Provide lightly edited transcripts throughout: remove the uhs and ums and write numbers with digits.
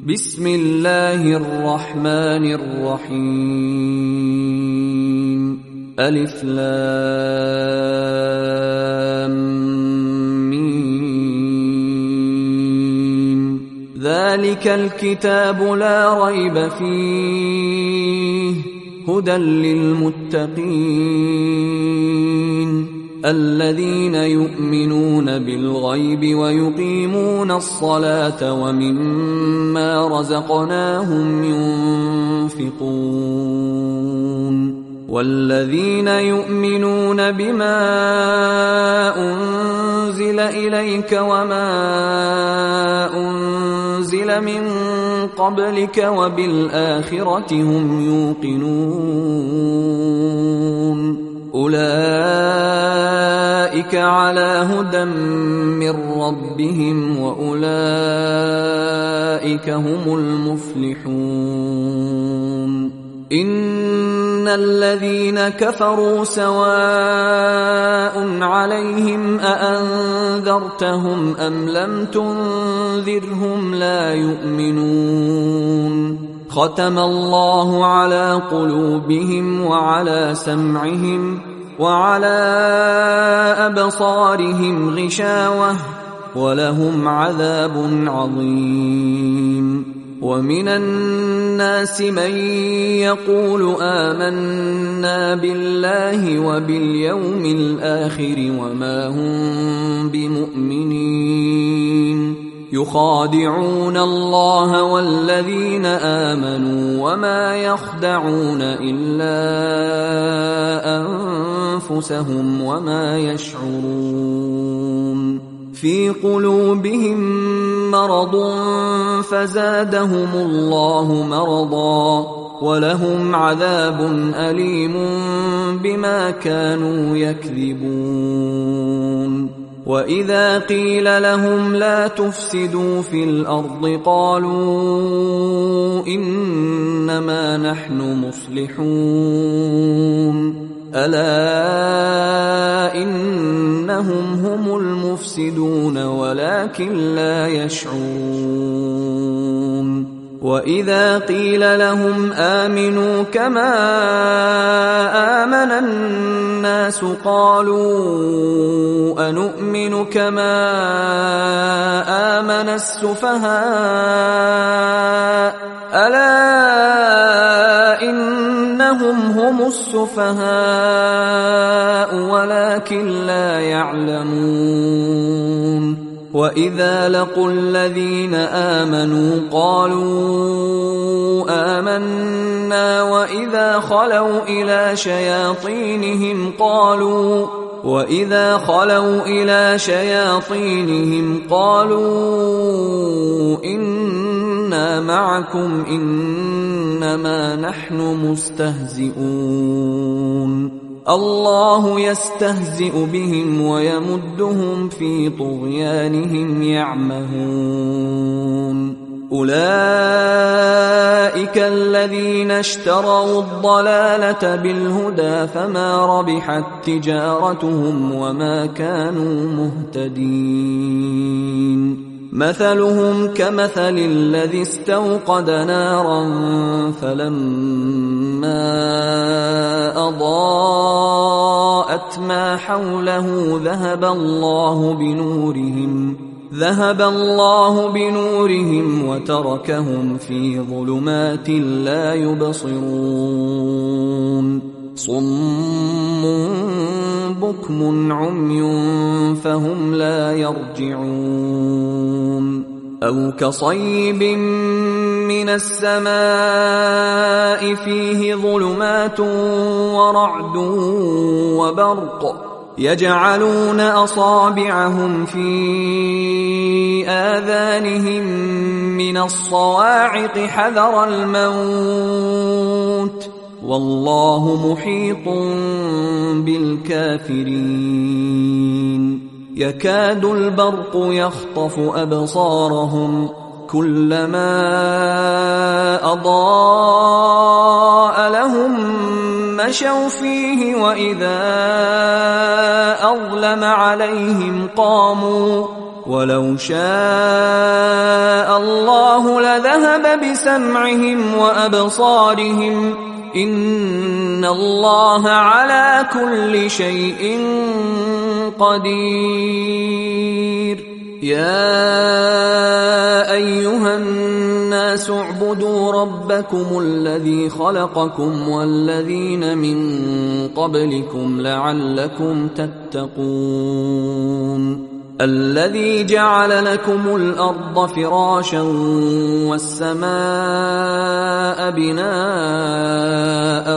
بسم الله الرحمن الرحيم ألف لام ميم ذلك الكتاب لا ريب فيه هدى للمتقين الذين يؤمنون بالغيب ويقيمون الصلاة ومما رزقناهم ينفقون والذين يؤمنون بما أنزل إليك وما أنزل من قبلك وبالآخرة هم يوقنون أولئك على هدى من ربهم وأولئك هم المفلحون إن الذين كفروا سواء عليهم أأنذرتهم أم لم تنذرهم لا يؤمنون ختم الله على قلوبهم وعلى سمعهم وعلى أبصارهم غشاوة ولهم عذاب عظيم ومن الناس من يقول آمنا بالله وباليوم الآخر وما هم بمؤمنين يخادعون الله والذين آمنوا وما يخدعون إلا أنفسهم وما يشعرون في قلوبهم مرض فزادهم الله مرضا ولهم عذاب أليم بما كانوا يكذبون وإذا قيل لهم لا تفسدوا في الأرض قالوا إنما نحن مصلحون ألا إنهم هم المفسدون ولكن لا يشعرون وإذا قيل لهم آمنوا كما آمن الناس قالوا أنؤمن كما آمن السفهاء ألا إنهم هم السفهاء ولكن لا يعلمون وإذا لقوا الذين آمنوا قالوا آمنا وإذا خلوا إلى شياطينهم قالوا إنا معكم إنما نحن مستهزئون الله يستهزئ بهم ويمدهم في طغيانهم يعمهون أولئك الذين اشتروا الضلالة بالهدى فما ربحت تجارتهم وما كانوا مهتدين مثلهم كمثل الذي استوقد نارا فلما أضاءت ما حوله ذهب الله بنورهم وتركهم في ظلمات لا يبصرون صم بكم عمي فهم لا يرجعون أو كصيب من السماء فيه ظلمات ورعد وبرق يجعلون أصابعهم في آذانهم من الصواعق حذر الموت والله محيط بالكافرين يكاد البرق يخطف أبصارهم كلما أضاء لهم مشوا فيه وإذا أظلم عليهم ولو شاء الله لذهب بسمعهم وأبصارهم إن الله على كل شيء قدير. يا أيها الناس اعبدوا ربكم الذي خلقكم والذين من قبلكم لعلكم تتقون. الذي جعل لكم الأرض فراشا والسماء بناء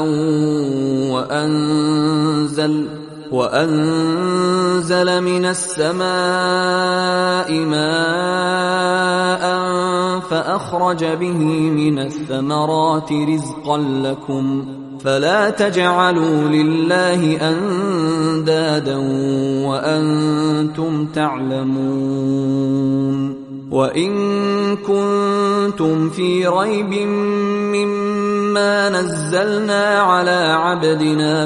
وأنزل من السماء ماء فأخرج به من الثمرات رزقا لكم فلا تجعلوا لله أندادا وأنتم تعلمون. وإن كنتم في ريب مما نزلنا على عبدنا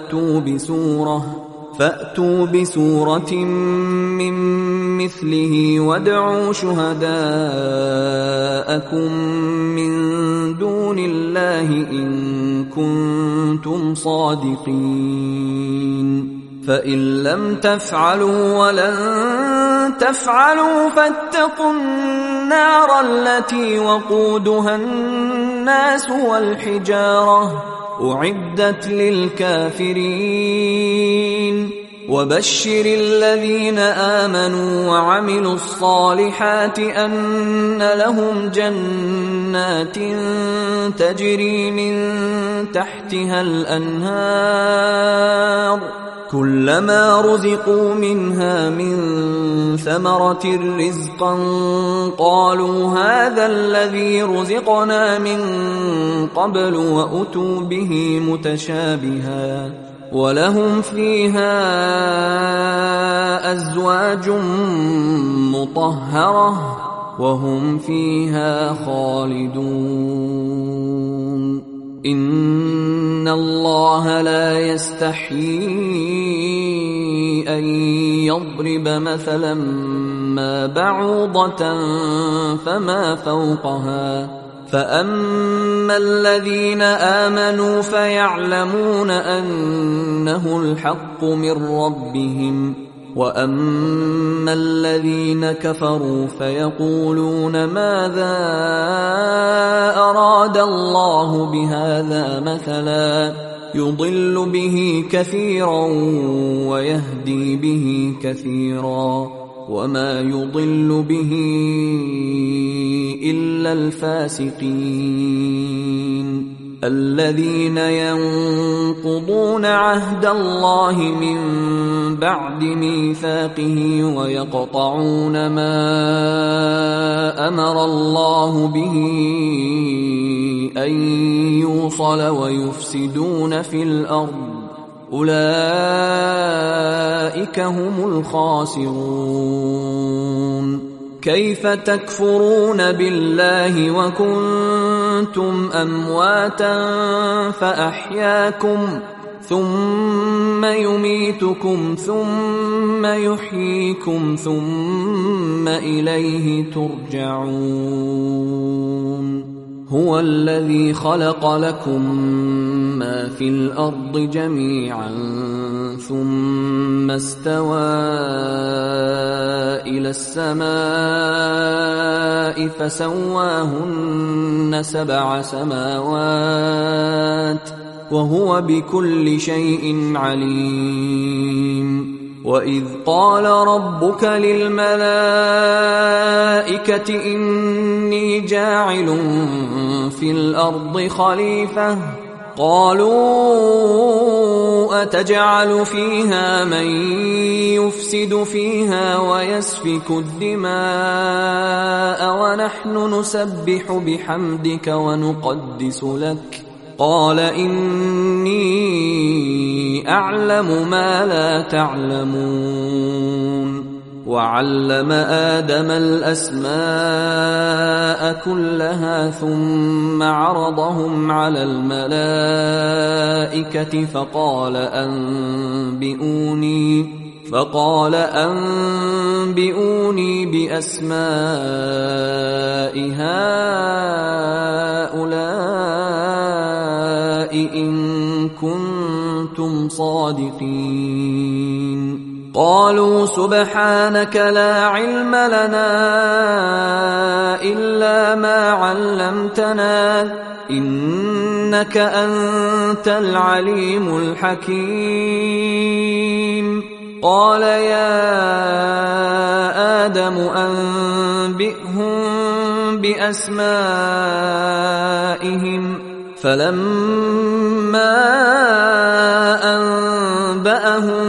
فأتوا بسورة من مثله وادعوا شهداءكم من دون الله إن كنتم صادقين. فإن لم تفعلوا ولن تفعلوا فاتقوا النار التي وقودها الناس والحجارة أعدت للكافرين. وبشر الذين آمنوا وعملوا الصالحات أن لهم جنات تجري من تحتها الأنهار كلما رزقوا منها من ثمرة رزقا قالوا هذا الذي رزقنا من قبل وأتوا به متشابها ولهم فيها أزواج مطهرة وهم فيها خالدون. إن الله لا يستحيي أن يضرب مثلا ما بعوضة فما فوقها فأما الذين آمنوا فيعلمون أنه الحق من ربهم وأما الذين كفروا فيقولون ماذا أراد الله بهذا مثلا يضل به كثيرا ويهدي به كثيرا وما يضل به إلا الفاسقين الذين ينقضون عهد الله من بعد ميثاقه ويقطعون ما أمر الله به أن يوصل ويفسدون في الأرض أولئك هم الخاسرون. كيف تكفرون بالله وكنتم أمواتا فأحياكم ثم يميتكم ثم يحييكم ثم إليه ترجعون. هو الذي خلق لكم ما في الأرض جميعا ثم استوى إلى السماء فسواهن 7 سماوات وهو بكل شيء عليم. وإذ قال ربك للملائكة إني جاعل في الأرض خليفة قالوا أتجعل فيها من يفسد فيها ويسفك الدماء ونحن نسبح بحمدك ونقدس لك قال إني أعلم ما لا تعلمون. وعلم آدم الأسماء كلها ثم عرضهم على الملائكة فقال فقال أنبئوني بأسماء هؤلاء إن كنتم صادقين. قالوا سبحانك لا علم لنا إلا ما علمتنا إنك أنت العليم الحكيم. قال يا آدم أنبئهم بأسمائهم فلما أنبأهم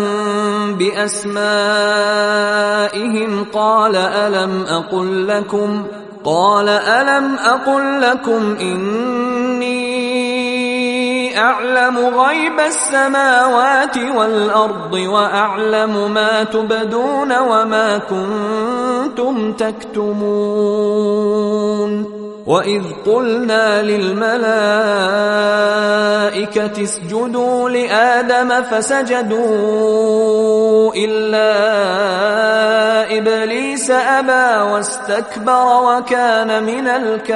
بأسمائهم قال ألم أقل لكم إني أعلم غيب السماوات والأرض وأعلم ما تبدون وما كنتم تكتمون. وإذ قلنا للملائكة اسجدوا لآدم فسجدوا إلا إبليس أبى واستكبر وكان من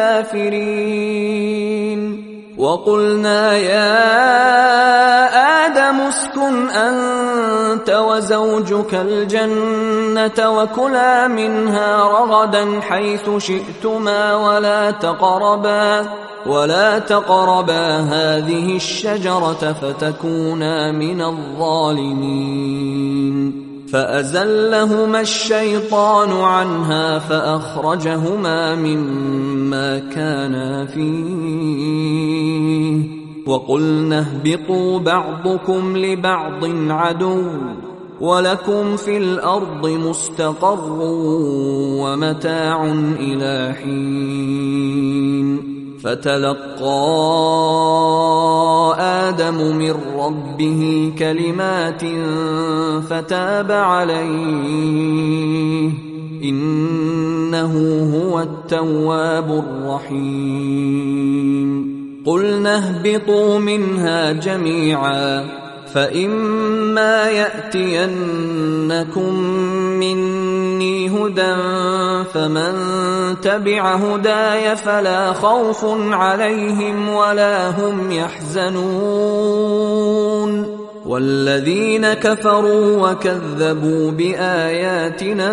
الكافرين. وقلنا يا آدم اسكن أنت وزوجك الجنة وكلا منها رغدا حيث شئتما ولا تقربا هذه الشجرة فتكونا من الظالمين. فأزلهما الشيطان عنها فأخرجهما مما كانا فيه وقلنا اهبطوا بعضكم لبعض عدو ولكم في الأرض مستقر ومتاع إلى حين. فتلقى آدم من ربه كلمات فتاب عليه إنه هو التواب الرحيم. قلنا اهبطوا منها جميعا فإما يأتينكم مني هدى فمن تبع هداي فلا خوف عليهم ولا هم يحزنون. والذين كفروا وكذبوا بآياتنا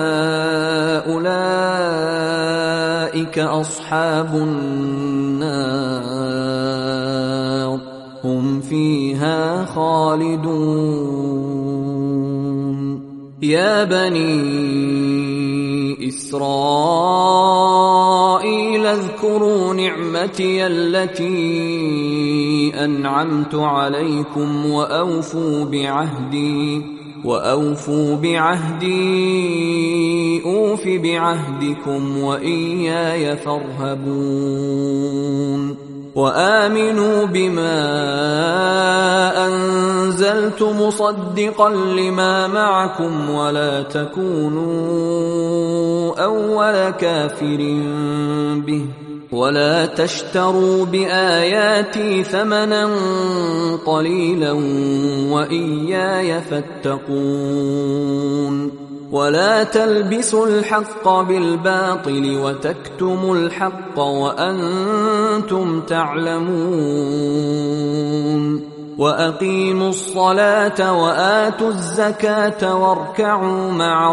أولئك أصحاب النار هم فيها خالدون. يا بني إسرائيل اذكروا نعمتي التي أنعمت عليكم وأوفوا بعهدي أوف بعهدكم وإياي فارهبون. وآمنوا بما أنزلت مصدقا لما معكم ولا تكونوا أول كافر به ولا تشتروا بآياتي ثمنا قليلا وإياي فاتقون. ولا تلبسوا الحق بالباطل وتكتموا الحق وأنتم تعلمون. وأقيموا الصلاة وآتوا الزكاة واركعوا مع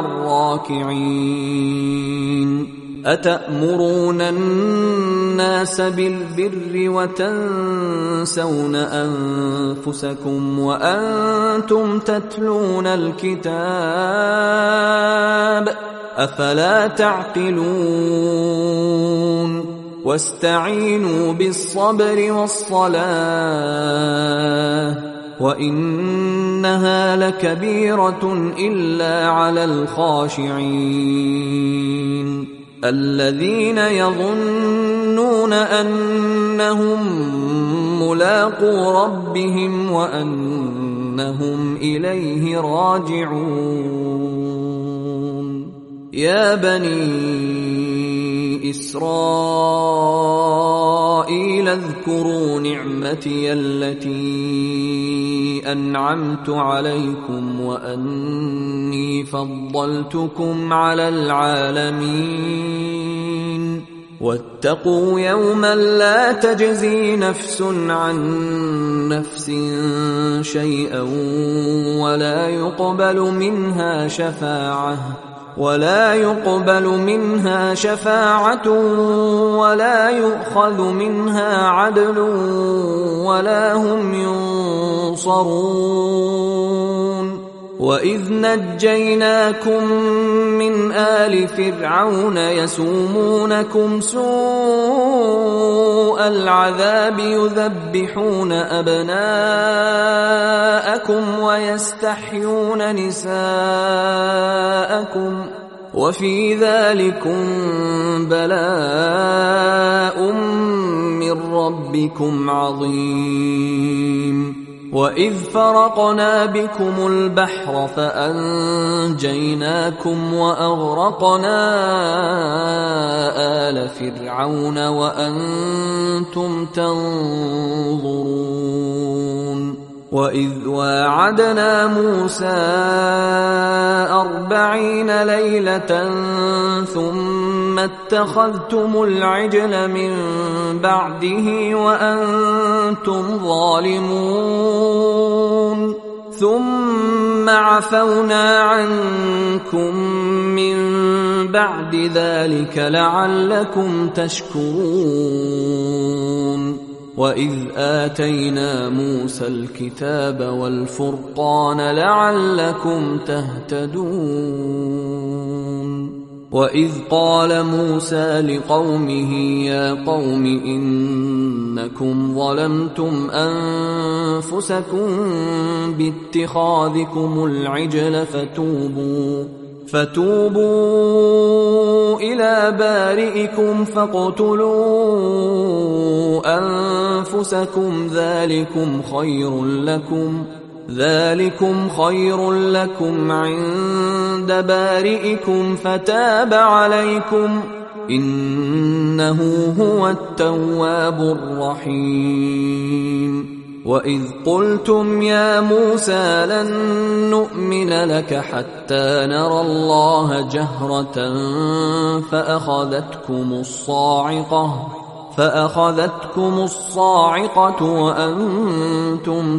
الراكعين. أتأمرون الناس بالبر وتنسون أنفسكم وأنتم تتلون الكتاب أفلا تعقلون. واستعينوا بالصبر والصلاة وإنها لكبيرة إلا على الخاشعين الذين يظنون أنهم ملاقو ربهم وأنهم إليه راجعون. يا بني إسرائيل اذكروا نعمتي التي أنعمت عليكم وأني فضلتكم على العالمين واتقوا يوما لا تجزي نفس عن نفس شيئا ولا يقبل منها شفاعة ولا يؤخذ منها عدل ولا هم ينصرون وإذ نجيناكم من آل فرعون يسومونكم سوء العذاب يذبحون أبناءكم ويستحيون نساءكم وفي ذلكم بلاء من ربكم عظيم وإذ فرقنا بكم البحر فأنجيناكم وأغرقنا آل فرعون وأنتم تنظرون وإذ واعدنا موسى 40 ليلة ثم اتخذتم العجل من بعده وأنتم ظالمون ثم عفونا عنكم من بعد ذلك لعلكم تشكرون وإذ آتينا موسى الكتاب والفرقان لعلكم تهتدون وإذ قال موسى لقومه يا قوم إنكم ظلمتم أنفسكم باتخاذكم العجل فتوبوا إلى بارئكم فاقتلوا أنفسكم ذلكم خير لكم عند بارئكم فتاب عليكم إنه هو التواب الرحيم وإذ قلتم يا موسى لن نؤمن لك حتى نرى الله جهرة فأخذتكم الصاعقة وأنتم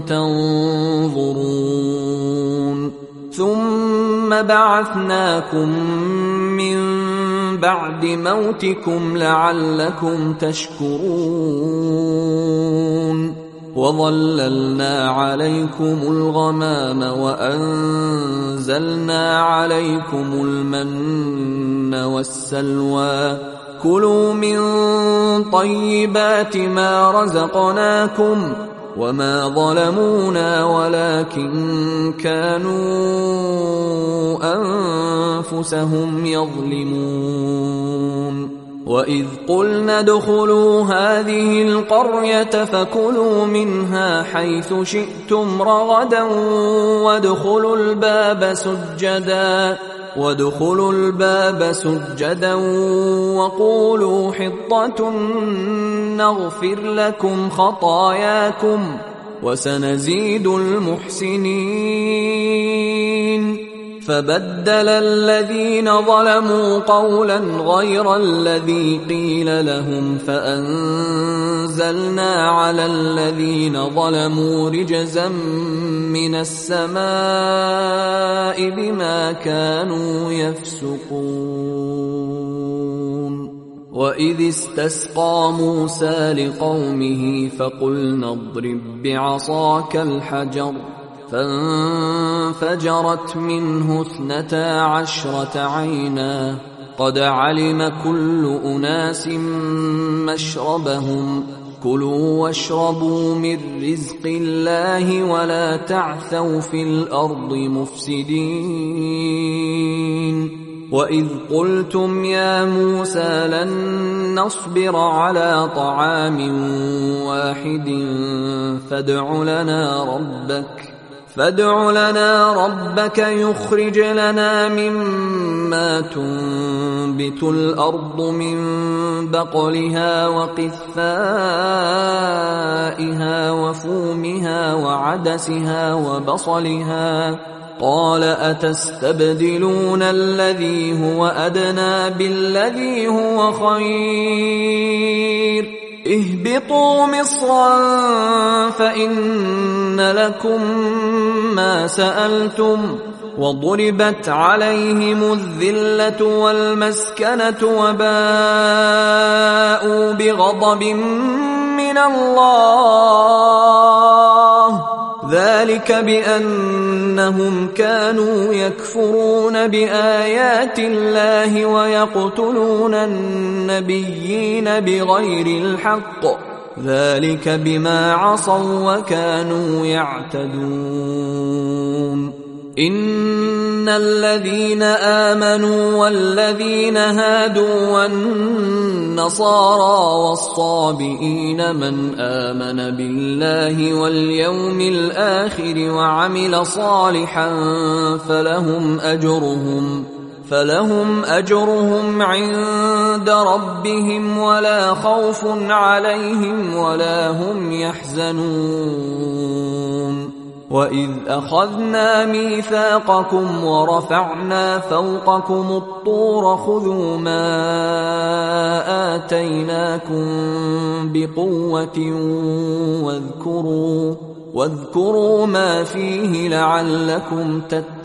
تنظرون ثم بعثناكم من بعد موتكم لعلكم تشكرون وظللنا عليكم الغمام وأنزلنا عليكم المن والسلوى كلوا من طيبات ما رزقناكم وما ظلمونا ولكن كانوا أنفسهم يظلمون وإذ قلنا ادخلوا هذه القرية فكلوا منها حيث شئتم رغدا وادخلوا الباب سجدا وقولوا حطة نغفر لكم خطاياكم وسنزيد المحسنين فبدل الذين ظلموا قولا غير الذي قيل لهم فأنزلنا على الذين ظلموا رجزا من السماء بما كانوا يفسقون وإذ استسقى موسى لقومه فقلنا اضرب بعصاك الحجر فانفجرت منه 12 عينا قد علم كل أناس مشربهم كلوا واشربوا من رزق الله ولا تعثوا في الأرض مفسدين وإذ قلتم يا موسى لن نصبر على طعام واحد فادع لنا ربك يخرج لنا مما تنبت الأرض من بقلها وقثائها وفومها وعدسها وبصلها. قال أتستبدلون الذي هو أدنى بالذي هو خير اهبطوا مصرا فإن لكم ما سألتم وضربت عليهم الذلة والمسكنة وباءوا بغضب من الله ذلك بأنهم كانوا يكفرون بآيات الله ويقتلون النبيين بغير الحق ذلك بما عصوا وكانوا يعتدون. إن الذين آمنوا والذين هادوا والنصارى والصابئين من آمن بالله واليوم الآخر وعمل صالحا فلهم أجرهم عند ربهم ولا خوف عليهم ولا هم يحزنون. وإذ أخذنا ميثاقكم ورفعنا فوقكم الطور خذوا ما آتيناكم بقوة واذكروا ما فيه لعلكم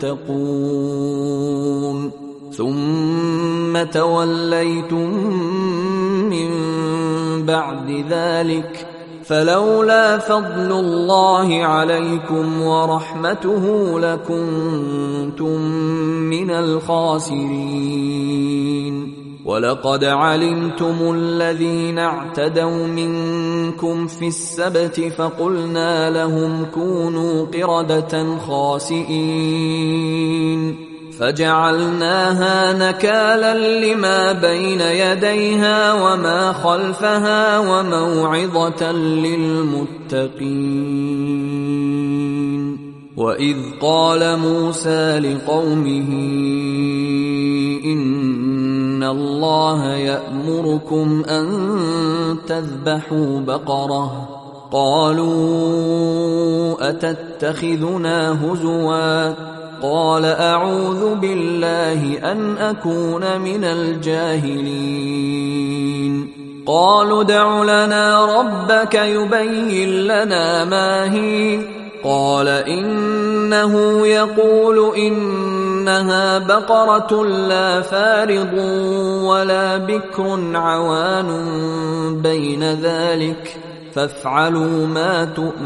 تتقون. ثم توليتم من بعد ذلك فلولا فضل الله عليكم ورحمته لكنتم من الخاسرين. ولقد علمتم الذين اعتدوا منكم في السبت فقلنا لهم كونوا قردة خاسئين فجعلناها نكالا لما بين يديها وما خلفها وموعظة للمتقين. وإذ قال موسى لقومه إن الله يأمركم أن تذبحوا بقرة قالوا أتتخذنا هزوا قال أعوذ بالله أن أكون من الجاهلين. قالوا ادع لنا ربك يبين لنا ما هي قال إنه يقول إنها بقرة لا فارض ولا بكر عوان بين ذلك فافعلوا ما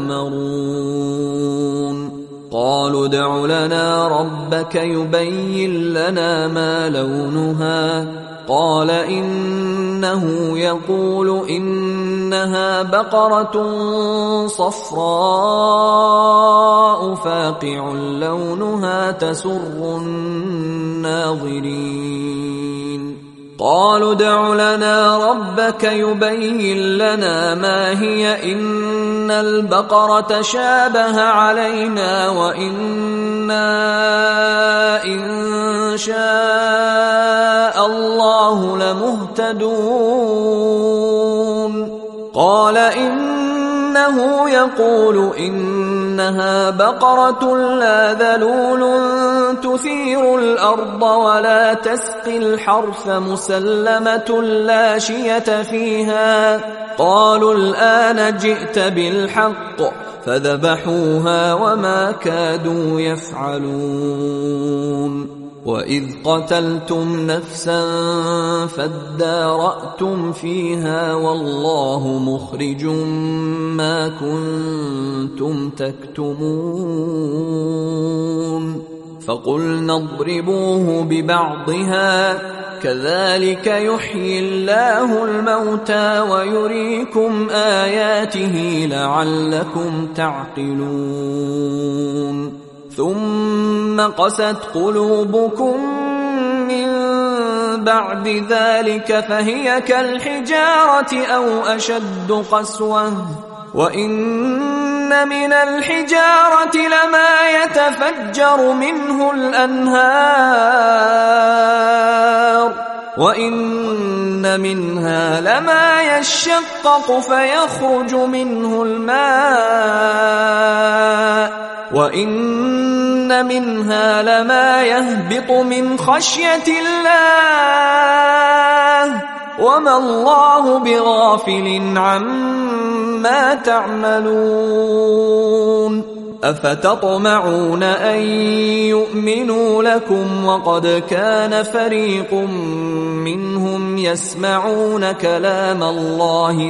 تؤمرون. قالوا ادع لنا ربك يبين لنا ما لونها قال إنه يقول إنها بقرة صفراء فاقع لونها تسر الناظرين. قالوا ادع لنا ربك يبين لنا ما هي إن البقرة شابه علينا وإنا إن شاء الله لمهتدون. قال إنه يقول إنها بقرة لا ذلول تثير الأرض ولا تسقي الحرث مسلمة لا شية فيها. قالوا الآن جئت بالحق فذبحوها وما كادوا يفعلون. وإذ قتلتم نفسا فادارأتم فيها والله مخرج ما كنتم تكتمون. فقلنا اضربوه ببعضها كذلك يحيي الله الموتى ويريكم آياته لعلكم تعقلون. ثم قست قلوبكم من بعد ذلك فهي كالحجارة أو أشد قسوة وإن من الحجارة لما يتفجر منه الأنهار وإن منها لما يشقق فيخرج منه الماء وإن منها لما يهبط من خشية الله وما الله بغافل عما تعملون أفتطمعون أن يؤمنوا لكم وقد كان فريق منهم يسمعون كلام الله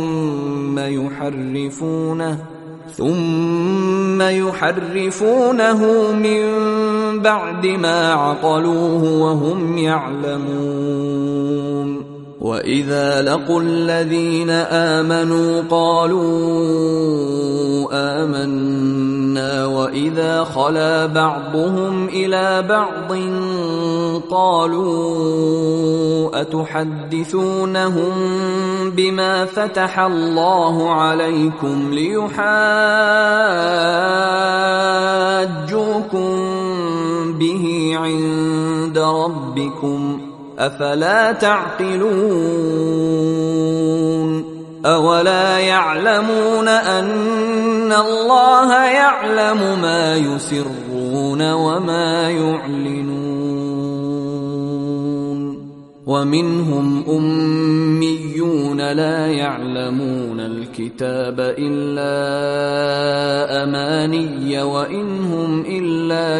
ثم يحرفونه من بعد ما عقلوه وهم يعلمون وإذا لقوا الذين آمنوا قالوا آمنا وإذا خلا بعضهم إلى بعض قالوا أتحدثونهم بما فتح الله عليكم ليحاجوكم به عند ربكم أفلا تعقلون أولا يعلمون أن الله يعلم ما يسرون وما يعلنون ومنهم أميون لا يعلمون الكتاب إلا أماني وإن هم إلا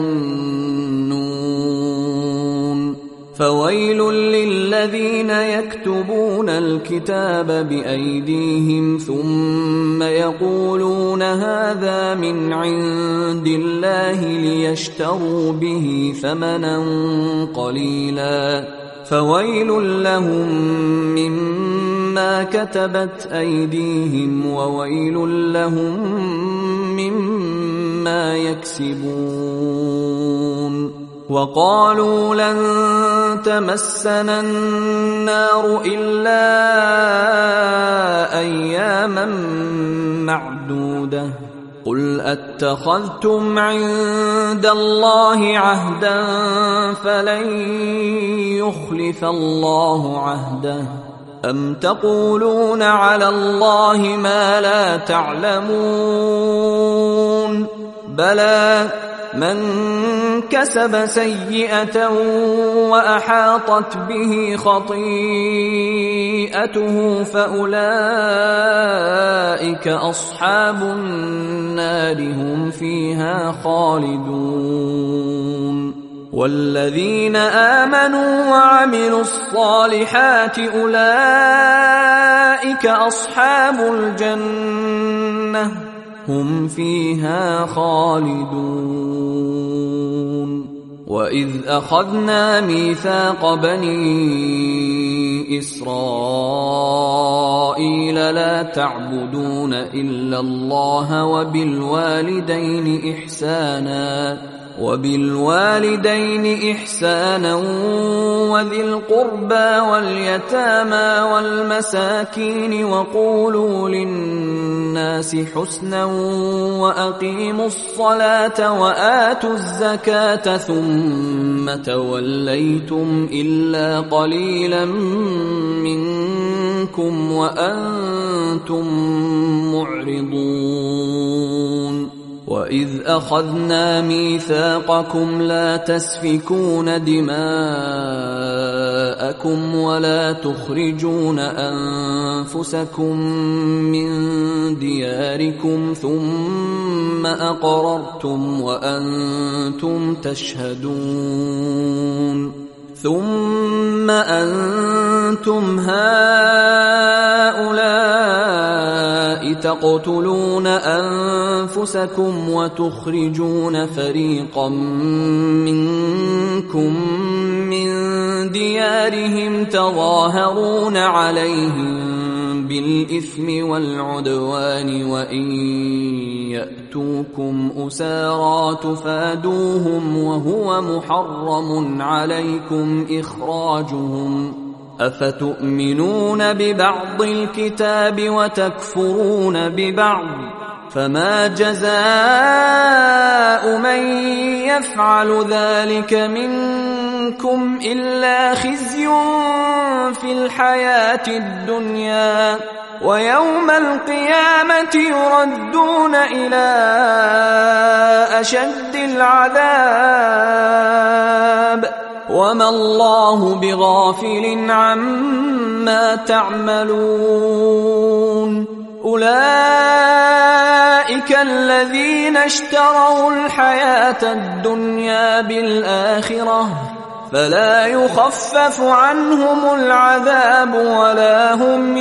يظنون فويل للذين يكتبون الكتاب بأيديهم ثم يقولون هذا من عند الله ليشتروا به ثمنا قليلا فويل لهم مما كتبت أيديهم وويل لهم مما يكسبون وقالوا لن تمسنا النار إلا أياما معدودة قل أتخذتم عند الله عهدا فلن يخلف الله عهده أم تقولون على الله ما لا تعلمون بلى من كسب سيئة وأحاطت به خطيئته فأولئك أصحاب النار هم فيها خالدون والذين آمنوا وعملوا الصالحات أولئك أصحاب الجنة هم فيها خالدون وإذ أخذنا ميثاق بني إسرائيل لا تعبدون إلا الله وبالوالدين إحسانا وذي القربى واليتامى والمساكين وقولوا للناس حسنا وأقيموا الصلاة وآتوا الزكاة ثم توليتم إلا قليلا منكم وأنتم معرضون وإذ أخذنا ميثاقكم لا تسفكون دماءكم ولا تخرجون أنفسكم من دياركم ثم أقررتم وأنتم تشهدون ثم أنتم هؤلاء تقتلون أنفسكم وتخرجون فريقا منكم من ديارهم تظاهرون عليهم بالإثم والعدوان وإن يأتوكم أسارى تفادوهم وهو محرم عليكم إخراجهم أفتؤمنون ببعض الكتاب وتكفرون ببعض فما جزاء من يفعل ذلك منكم إلا خزي في الحياة الدنيا ويوم القيامة يردون إلى أشد العذاب وما الله بغافل عما تعملون أولئك الذين اشتروا الحياة الدنيا بالآخرة فلا يخفف عنهم العذاب ولا هم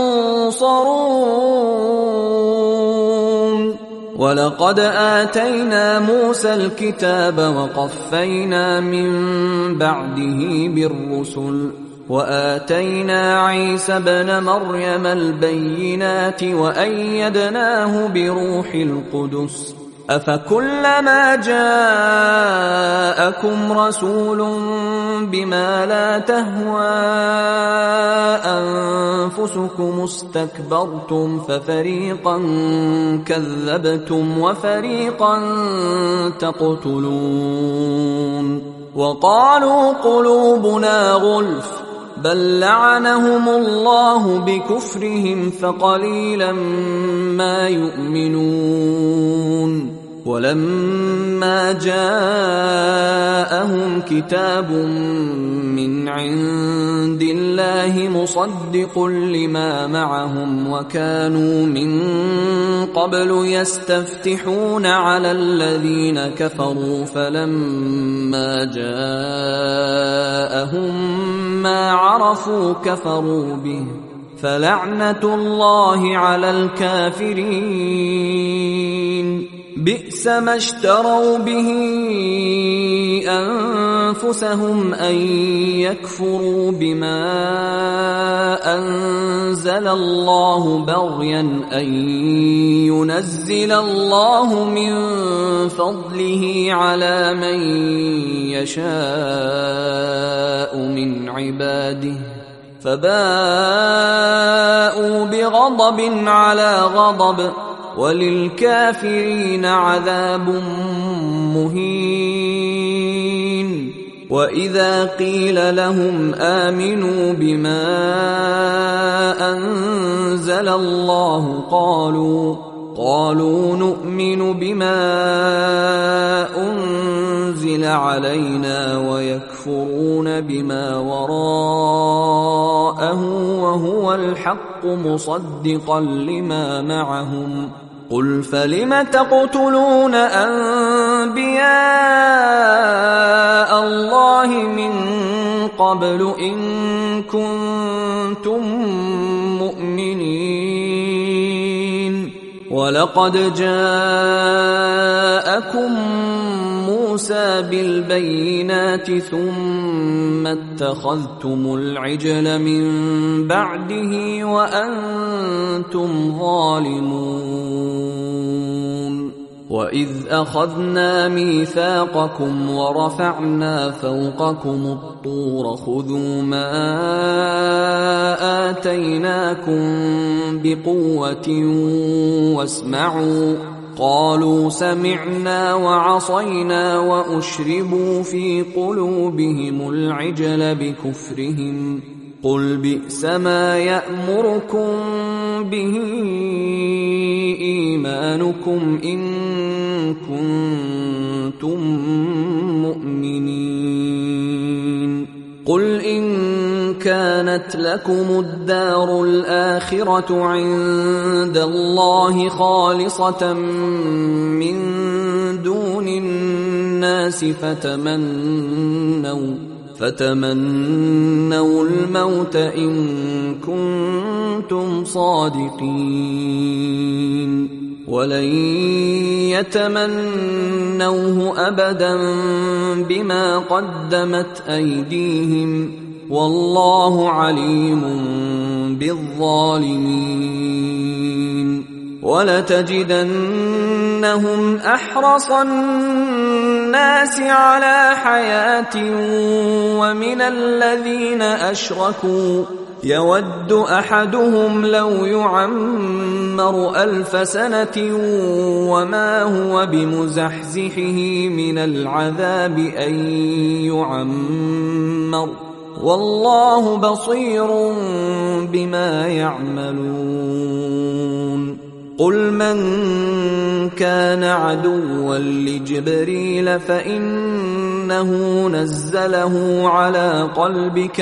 ينصرون ولقد آتينا موسى الكتاب وقفينا من بعده بالرسل وآتينا عيسى ابن مريم البينات وأيدناه بروح القدس أفكلما جاءكم رسول بما لا تهوى أنفسكم استكبرتم ففريقا كذبتم وفريقا تقتلون وقالوا قلوبنا غلف بل لعنهم الله بكفرهم فقليلا ما يؤمنون ولما جاءهم كتاب من عند الله مصدق لما معهم وكانوا من قبل يستفتحون على الذين كفروا فلما جاءهم ما عرفوا كفروا به فلعنة الله على الكافرين بئس ما اشتروا به أنفسهم أن يكفروا بما أنزل الله بغيا أن ينزل الله من فضله على من يشاء من عباده فباءوا بغضب على غضب وللكافرين عذاب مهين وإذا قيل لهم آمنوا بما أنزل الله قالوا نؤمن بما أنزل علينا ويكفرون بما وراءه وهو الحق مصدقا لما معهم قل فلم تقتلون أنبياء الله من قبل إن كنتم مؤمنين ولقد جاءكم موسى بالبينات ثم اتخذتم العجل من بعده وأنتم ظالمون وإذ أخذنا ميثاقكم ورفعنا فوقكم الطور خذوا ما آتيناكم بقوة واسمعوا قالوا سمعنا وعصينا وأشربوا في قلوبهم العجل بكفرهم قل بئس ما يأمركم به إيمانكم إن كنتم مؤمنين قل إن كانت لكم الدار الآخرة عند الله خالصة من دون الناس فتمنوا الموت إن كنتم صادقين ولن يتمنوه أبدا بما قدمت أيديهم والله عليم بالظالمين ولتجدنهم أحرص الناس على حياة ومن الذين أشركوا يود أحدهم لو يعمر 1000 سنة وما هو بمزحزحه من العذاب أن يعمر والله بصير بما يعملون قل من كان عدوا لجبريل فإنه نزله على قلبك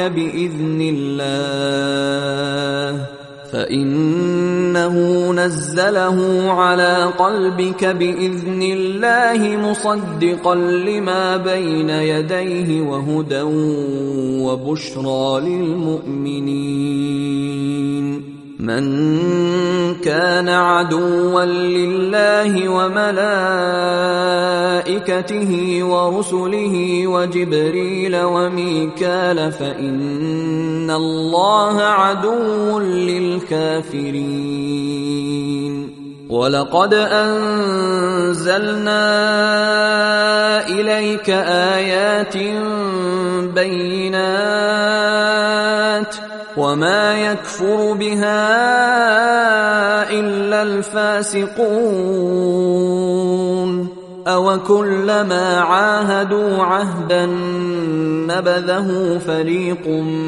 بإذن الله مصدقا لما بين يديه وهدى وبشرى للمؤمنين من كان عدوا لله وملائكته ورسله وجبريل وميكال فإن الله عدو للكافرين ولقد أنزلنا إليك آيات بينات وما يكفر بها إلا الفاسقون أوكلما عاهدوا عهدا نبذه فريق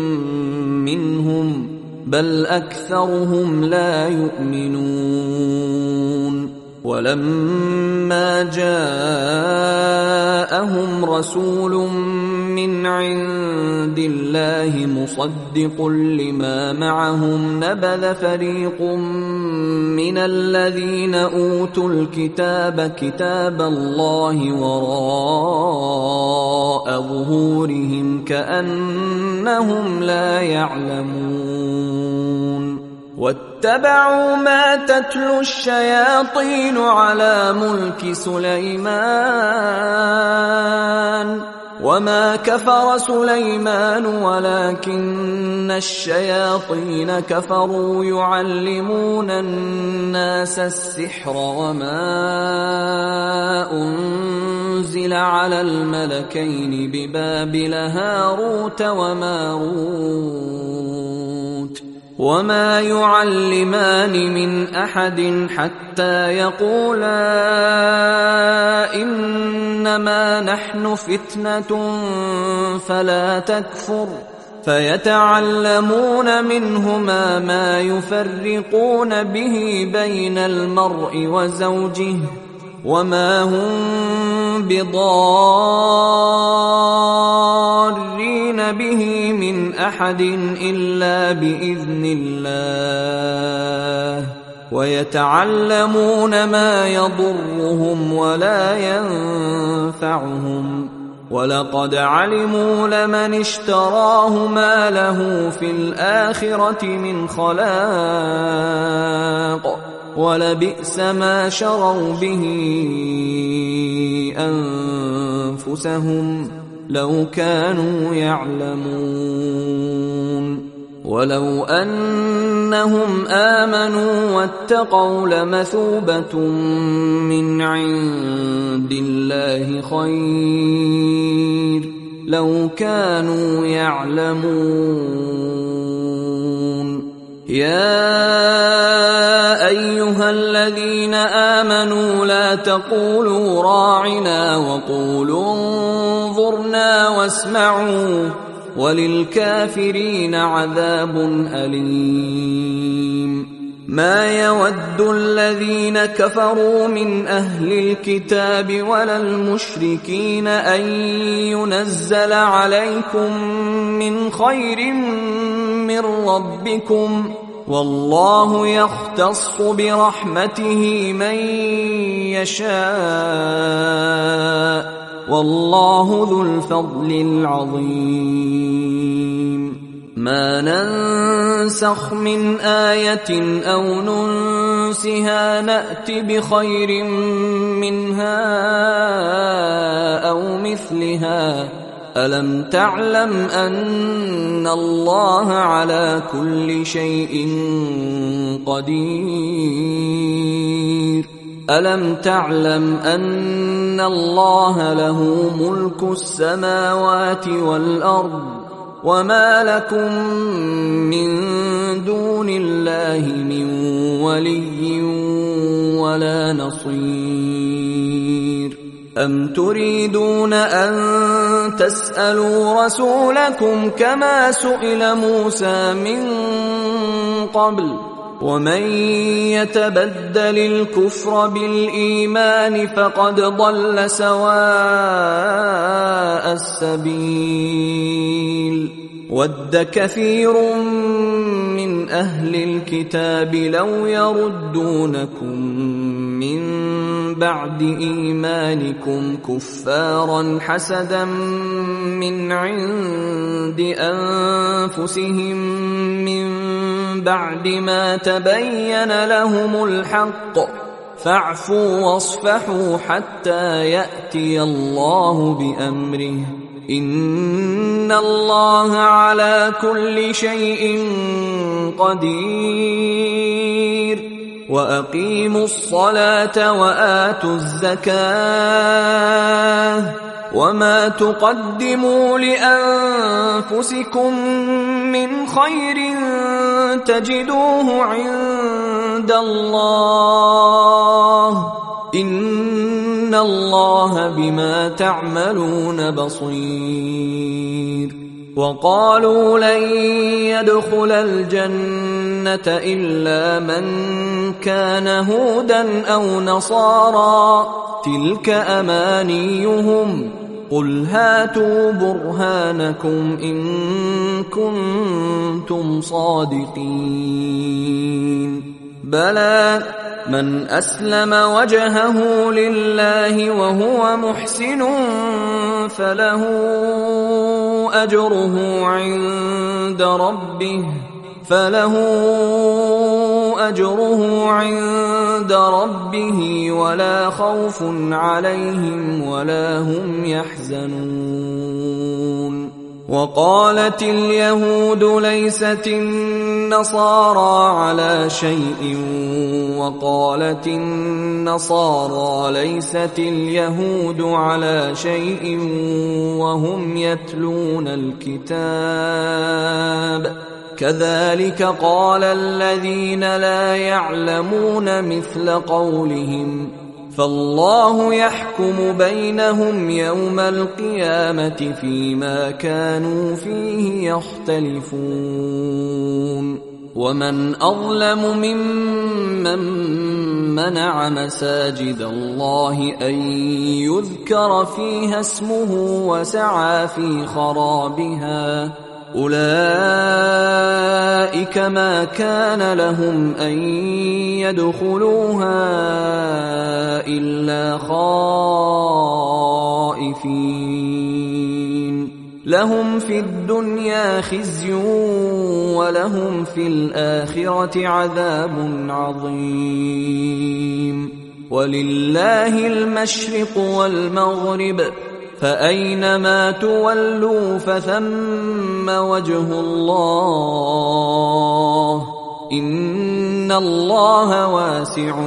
منهم بل أكثرهم لا يؤمنون ولما جاءهم رسول من عند الله مصدق لما معهم نبذ فريق من الذين أوتوا الكتاب كتاب الله وراء ظهورهم كأنهم لا يعلمون واتبعوا ما تتلو الشياطين على ملك سليمان وما كفر سليمان ولكن الشياطين كفروا يعلمون الناس السحر وما أنزل على الملكين ببابل هاروت وماروت وما يعلمان من أحد حتى يقولا إنما نحن فتنة فلا تكفر فيتعلمون منهما ما يفرقون به بين المرء وزوجه وما هم بضارين به من أحد إلا بإذن الله ويتعلمون ما يضرهم ولا ينفعهم ولقد علموا لمن اشتراه ما له في الآخرة من خلاق ولبئس ما شروا به أنفسهم لو كانوا يعلمون ولو أنهم آمنوا واتقوا لمثوبة من عند الله خير لو كانوا يعلمون يا أيها الذين آمنوا لا تقولوا راعنا وقولوا انظرنا واسمعوا وللكافرين عذاب أليم ما يود الذين كفروا من أهل الكتاب ولا المشركين أن ينزل عليكم من خير من ربكم والله يختص برحمته من يشاء والله ذو الفضل العظيم ما ننسخ من آية أو ننسها نأت بخير منها أو مثلها ألم تعلم أن الله على كل شيء قدير ألم تعلم أن الله له ملك السماوات والأرض وما لكم من دون الله من ولي ولا نصير أم تريدون أن تسألوا رسولكم كما سئل موسى من قبل ومن يتبدل الكفر بالإيمان فقد ضل سواء السبيل ود كثير من أهل الكتاب لو يردونكم من بعد إيمانكم كفارا حسدا من عند أنفسهم من بعد ما تبين لهم الحق فاعفوا واصفحوا حتى يأتي الله بأمره إن الله على كل شيء قدير وأقيموا الصلاة وآتوا الزكاة وما تقدموا لأنفسكم من خير تجدوه عند الله إن الله بما تعملون بصير وقالوا لن يدخل الجنة إلا من كان هودا أو نصارى تلك أمانيهم قل هاتوا برهانكم إن كنتم صادقين بلى من أسلم وجهه لله وهو محسن فله أجره عند ربه ولا خوف عليهم ولا هم يحزنون وقالت اليهود ليست النصارى على شيء وقالت النصارى ليست اليهود على شيء وهم يتلون الكتاب كذلك قال الذين لا يعلمون مثل قولهم فالله يحكم بينهم يوم القيامة فيما كانوا فيه يختلفون ومن أظلم ممن منع مساجد الله أن يذكر فيها اسمه وسعى في خرابها أولئك ما كان لهم أن يدخلوها إلا خائفين لهم في الدنيا خزي ولهم في الآخرة عذاب عظيم ولله المشرق والمغرب فأينما تولوا فثم وجه الله إن الله واسع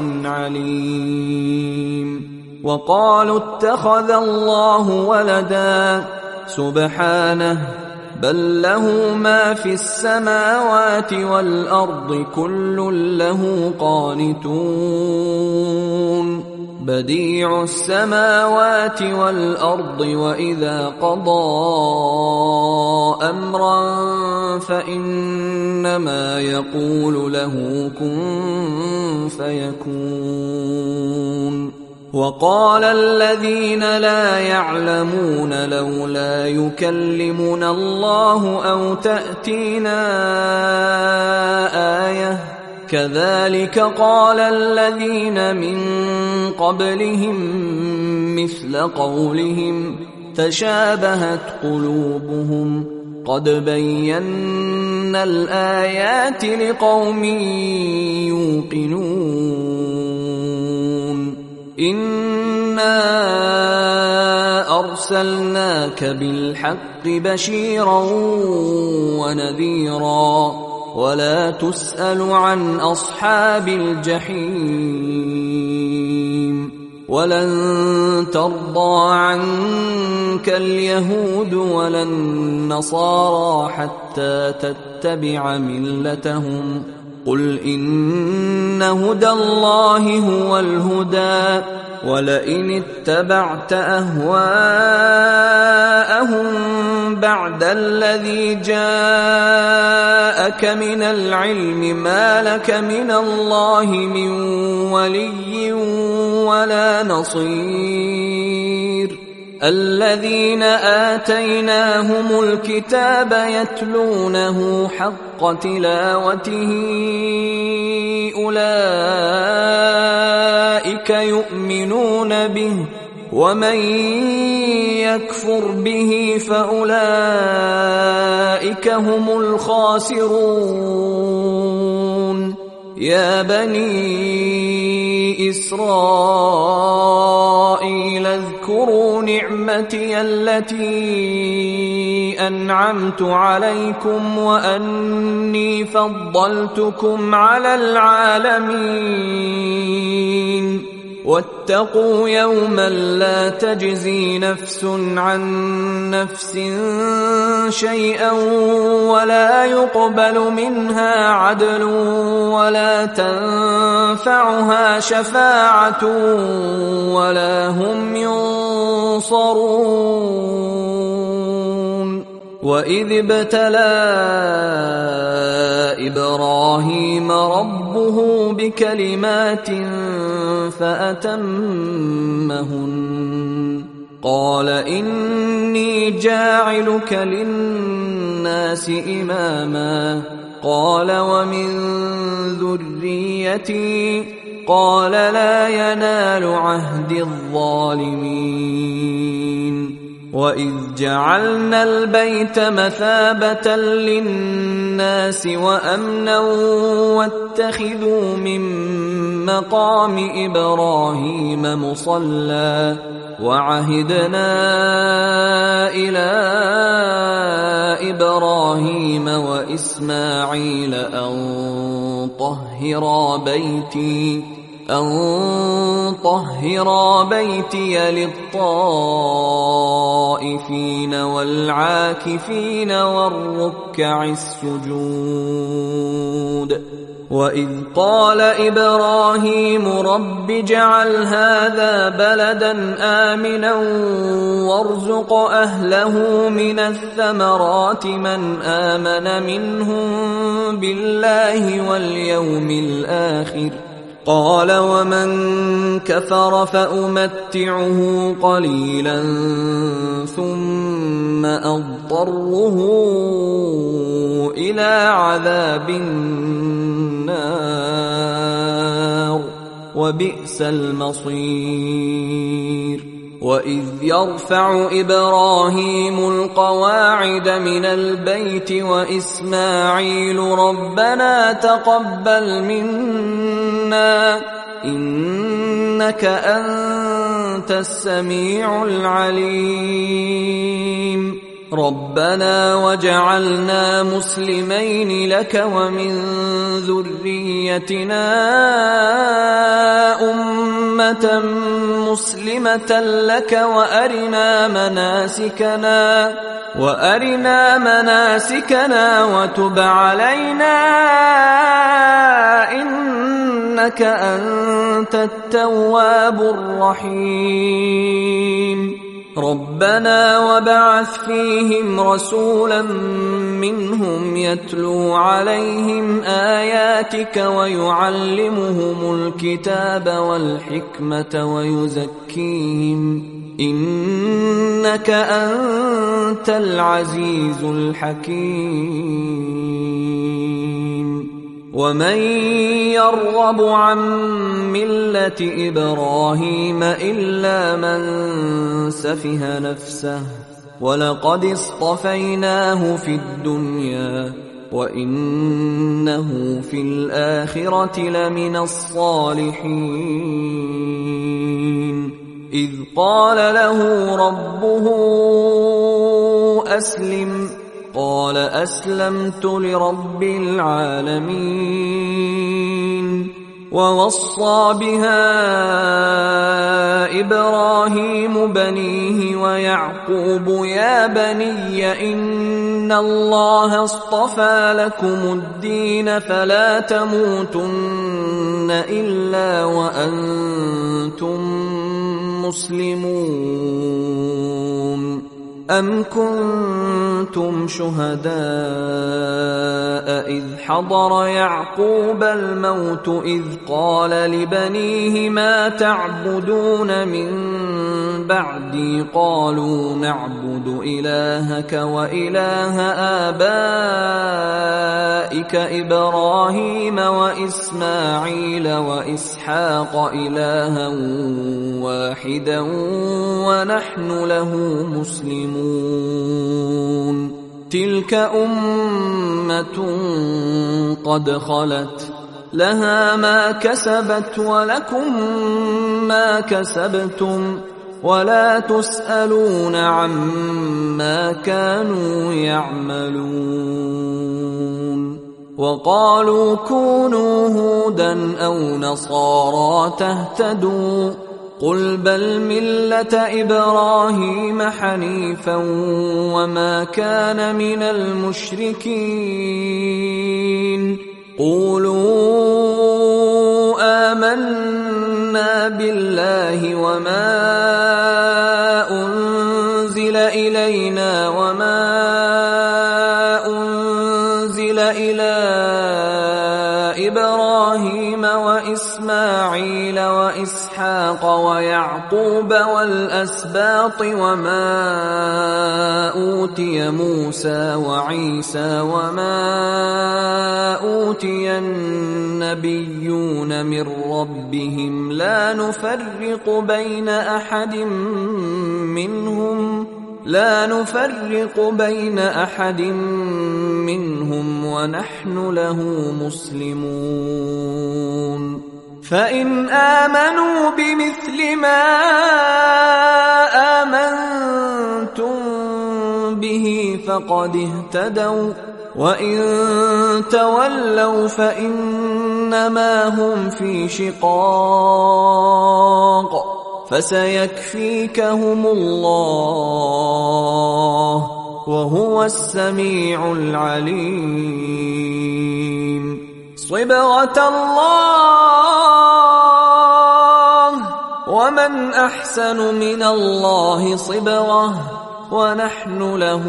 عليم وقالوا اتخذ الله ولدا سبحانه بل له ما في السماوات والأرض كل له قانتون بديع السماوات والأرض وإذا قضى أمرا فإنما يقول له كن فيكون وقال الذين لا يعلمون لولا يكلمنا الله أو تأتينا آية كذلك قال الذين من قبلهم مثل قولهم تشابهت قلوبهم قد بينا الآيات لقوم يوقنون إنا أرسلناك بالحق بشيرا ونذيرا ولا تسأل عن أصحاب الجحيم ولن ترضى عنك اليهود ولا النصارى حتى تتبع ملتهم قل إن هدى الله هو الهدى ولئن اتبعت أهواءهم بعد الذي جاءك من العلم ما لك من الله من ولي ولا نصير الذين آتيناهم الكتاب يتلونه حق تلاوته أولئك يؤمنون به ومن يكفر به فأولئك هم الخاسرون يا بني إسرائيل اذكروا نعمتي التي أنعمت عليكم وأني فضلتكم على العالمين واتقوا يوما لا تجزي نفس عن نفس شيئا ولا يقبل منها عدل ولا تنفعها شفاعة ولا هم ينصرون وإذ ابتلى إبراهيم ربه بكلمات فأتمهن قال إني جاعلك للناس إماما قال ومن ذريتي قال لا ينال عهد الظالمين وإذ جعلنا البيت مثابة للناس وأمنا واتخذوا من مقام إبراهيم مصلى وعهدنا إلى إبراهيم وإسماعيل أن طهرا بيتي للطائفين والعاكفين والركع السجود وإذ قال إبراهيم رب اجعل هذا بلدا آمنا وارزق أهله من الثمرات من آمن منهم بالله واليوم الآخر قال ومن كفر فأمتعه قليلا ثم أضطره إلى عذاب النار وبئس المصير وإذ يرفع إبراهيم القواعد من البيت وإسماعيل ربنا تقبل منا إنك أنت السميع العليم ربنا وجعلنا مسلمين لك ومن ذريتنا أمة مسلمة لك وأرنا مناسكنا وتب علينا إنك أنت التواب الرحيم ربنا وبعث فيهم رسولا منهم يتلو عليهم آياتك ويعلمهم الكتاب والحكمة ويزكيهم إنك أنت العزيز الحكيم ومن يرغب عن ملة إبراهيم إلا من سفه نفسه ولقد اصطفيناه في الدنيا وإنه في الآخرة لمن الصالحين إذ قال له ربه أسلم قال أسلمت لرب العالمين ووصى بها إبراهيم بنيه ويعقوب يا بني إن الله اصطفى لكم الدين فلا تموتن إلا وأنتم مسلمون أم كنتم شهداء إذ حضر يعقوب الموت إذ قال لبنيه ما تعبدون من بعدي قالوا نعبد إلهك وإله آبائك إبراهيم وإسماعيل وإسحاق إلها واحدا ونحن له مسلمون تلك أمة قد خلت لها ما كسبت ولكم ما كسبتم ولا تسألون عما كانوا يعملون وقالوا كونوا هودا أو نصارى تهتدوا قل بل ملة إبراهيم حنيفا وما كان من المشركين قولوا آمنا بالله وما أنزل إلينا وما أنزل إلى إبراهيم وإسماعيل وإسحاق ويعقوب والأسباط وما أوتي موسى وعيسى وما أوتي النبيون من ربهم لا نفرق بين أحد منهم ونحن له مسلمون فإن آمنوا بمثل ما آمنتم به فقد اهتدوا وإن تولوا فإنما هم في شقاق فسيكفيكهم الله وهو السميع العليم صبغة الله ومن أحسن من الله صبغة ونحن له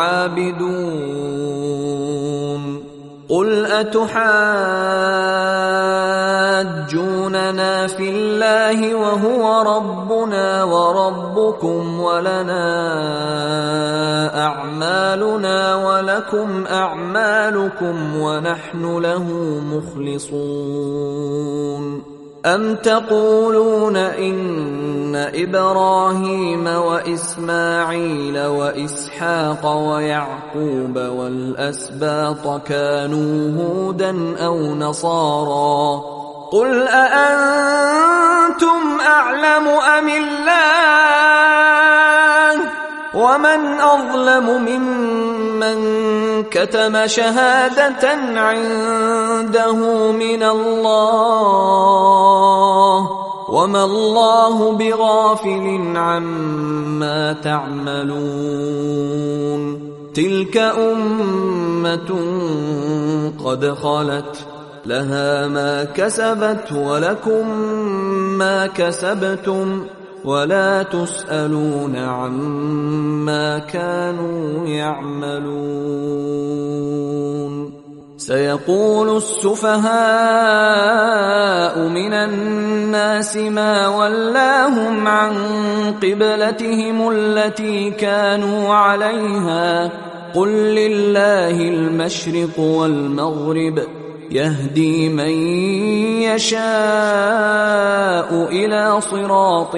عابدون قل أتحاجوننا في الله وهو ربنا وربكم ولنا أعمالنا ولكم أعمالكم ونحن له مخلصون أم تقولون إن إبراهيم وإسماعيل وإسحاق ويعقوب والأسباط كانوا هودا أو نصارى قل أأنتم أعلم أم الله ومن أظلم ممن كتم شهادة عنده من الله وما الله بغافل عما تعملون تلك أمة قد خلت لها ما كسبت ولكم ما كسبتم ولا تسألون عما كانوا يعملون سيقول السفهاء من الناس ما ولاهم عن قبلتهم التي كانوا عليها قل لله المشرق والمغرب يهدي من يشاء إلى صراط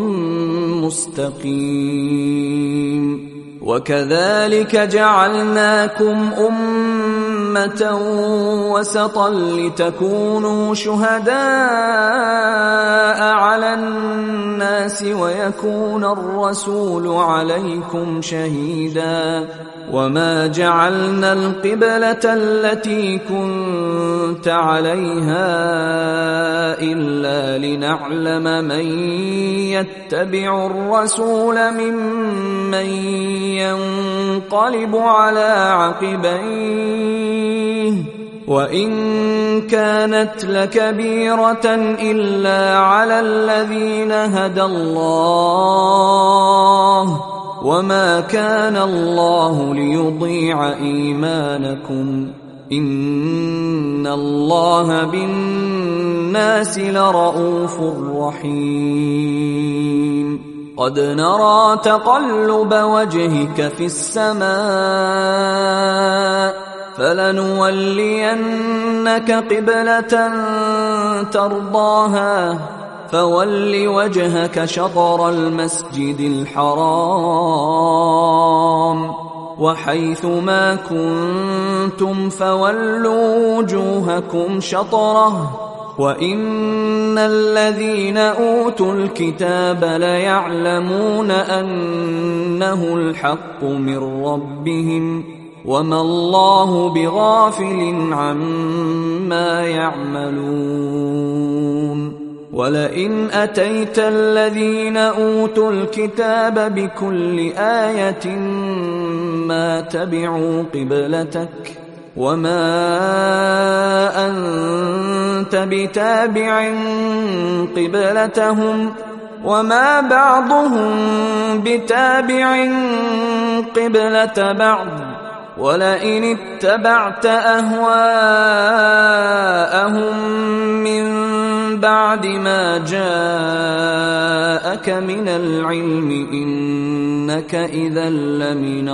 مستقيم وكذلك جعلناكم أمة وسطا لتكونوا شهداء على الناس ويكون الرسول عليكم شهيدا وما جعلنا القبلة التي كنت عليها إلا لنعلم من يتبع الرسول ممن ينقلب على عقبيه وإن كانت لكبيرة إلا على الذين هدى الله وما كان الله ليضيع إيمانكم إن الله بالناس لرءوف رحيم قد نرى تقلب وجهك في السماء فلنولينك قبلة ترضاها فول وجهك شطر المسجد الحرام وحيث ما كنتم فولوا وجوهكم شطره وإن الذين أوتوا الكتاب ليعلمون أنه الحق من ربهم وما الله بغافل عما يعملون ولئن أتيت الذين أوتوا الكتاب بكل آية ما تبعوا قبلتك وما أنت بتابع قبلتهم وما بعضهم بتابع قبلة بعض ولئن اتبعت أهواءهم من بعد ما جاءك من العلم إنك إذا لمن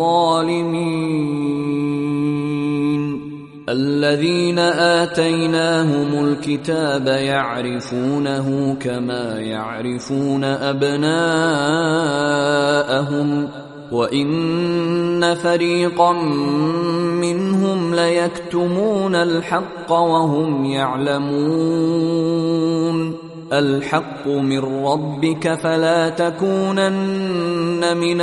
الظالمين الذين آتيناهم الكتاب يعرفونه كما يعرفون أبناءهم وإن فريقا منهم ليكتمون الحق وهم يعلمون الحق من ربك فلا تكونن من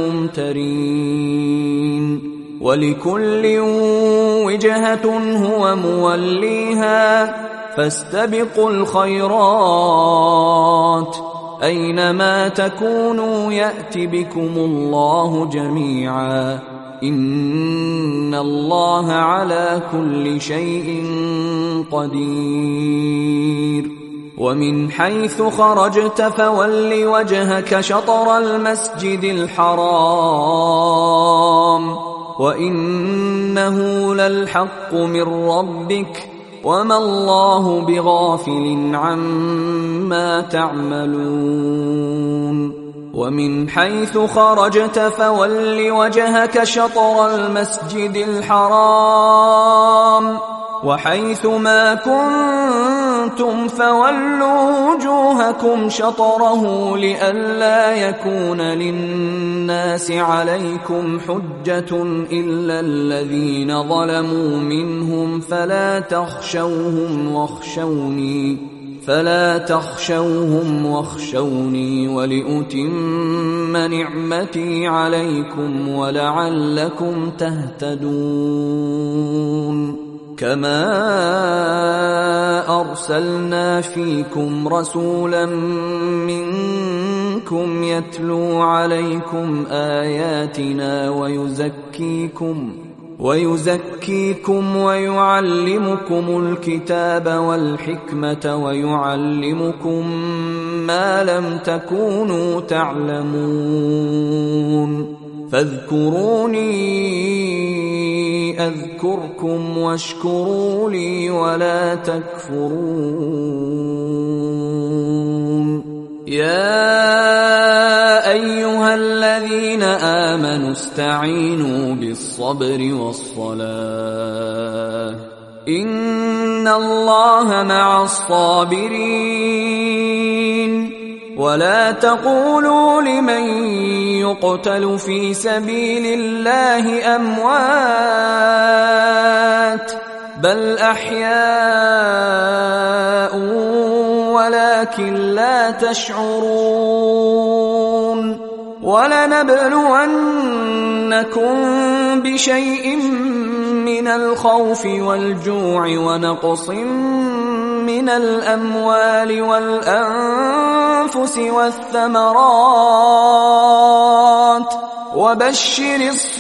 الممترين ولكل وجهة هو موليها فاستبقوا الخيرات أينما تكونوا يأت بكم الله جميعا إن الله على كل شيء قدير ومن حيث خرجت فول وجهك شطر المسجد الحرام وإنه للحق من ربك وما الله بغافل عما تعملون ومن حيث خرجت فول وجهك شطر المسجد الحرام وحيث ما كنتم فولوا وجوهكم شطره لئلا يكون للناس عليكم حجة إلا الذين ظلموا منهم فلا تخشوهم واخشوني ولأتم نعمتي عليكم ولعلكم تهتدون كما أرسلنا فيكم رسولا منكم يتلو عليكم آياتنا ويزكيكم ويعلمكم الكتاب والحكمة ويعلمكم ما لم تكونوا تعلمون فاذكروني أذكركم واشكروا لي ولا تكفرون يا أيها الذين آمنوا استعينوا بالصبر والصلاة إن الله مع الصابرين ولا تقولوا لمن يقتل في سبيل الله أموات بل أحياء ولكن لا تشعرون ولنبلونكم بشيء من الخوف والجوع ونقص من من الأموال والأنفس والثمرات وبشر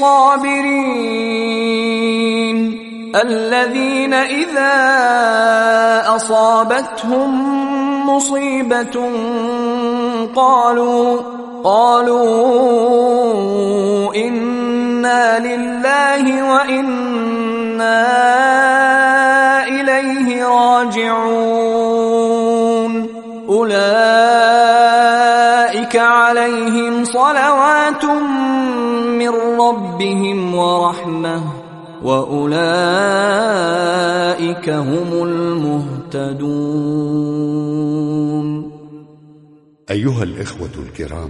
الصابرين الذين إذا أصابتهم مصيبة قالوا إنا لله وإنا إليه راجعون أولئك عليهم صلوات من ربهم ورحمة وأولئك هم المهتدون. أيها الإخوة الكرام،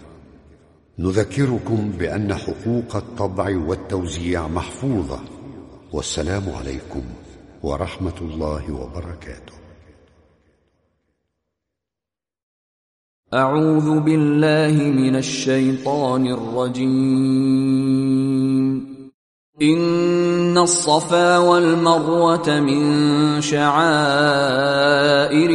نذكركم بأن حقوق الطبع والتوزيع محفوظة، والسلام عليكم ورحمة الله وبركاته. أعوذ بالله من الشيطان الرجيم. إن الصفا والمروة من شعائر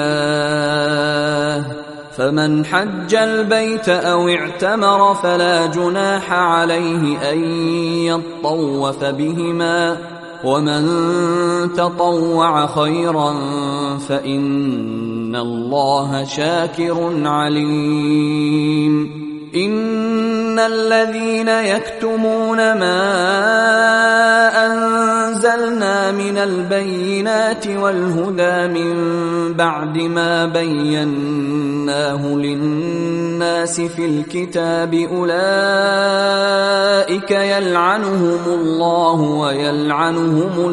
الله فمن حج البيت أو اعتمر فلا جناح عليه أن يطوف بهما ومن تطوع خيرا فإن الله شاكر عليم. إن الذين يكتمون ما أنزلنا من البينات والهدى من بعد ما بيناه للناس في الكتاب أولئك يلعنهم الله ويلعنهم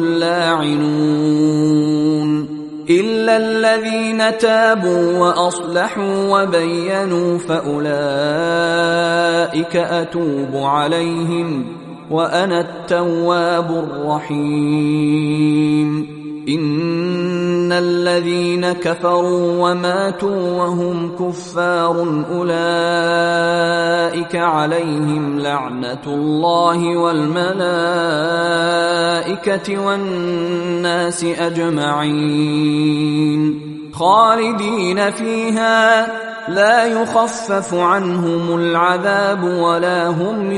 اللاعنون إلا الذين تابوا وأصلحوا وبينوا فأولئك أتوب عليهم وأنا التواب الرحيم. إن الذين كفروا وماتوا وهم كفار أولئك عليهم لعنة الله والملائكة والناس أجمعين خالدين فيها لا يخفف عنهم العذاب ولا هم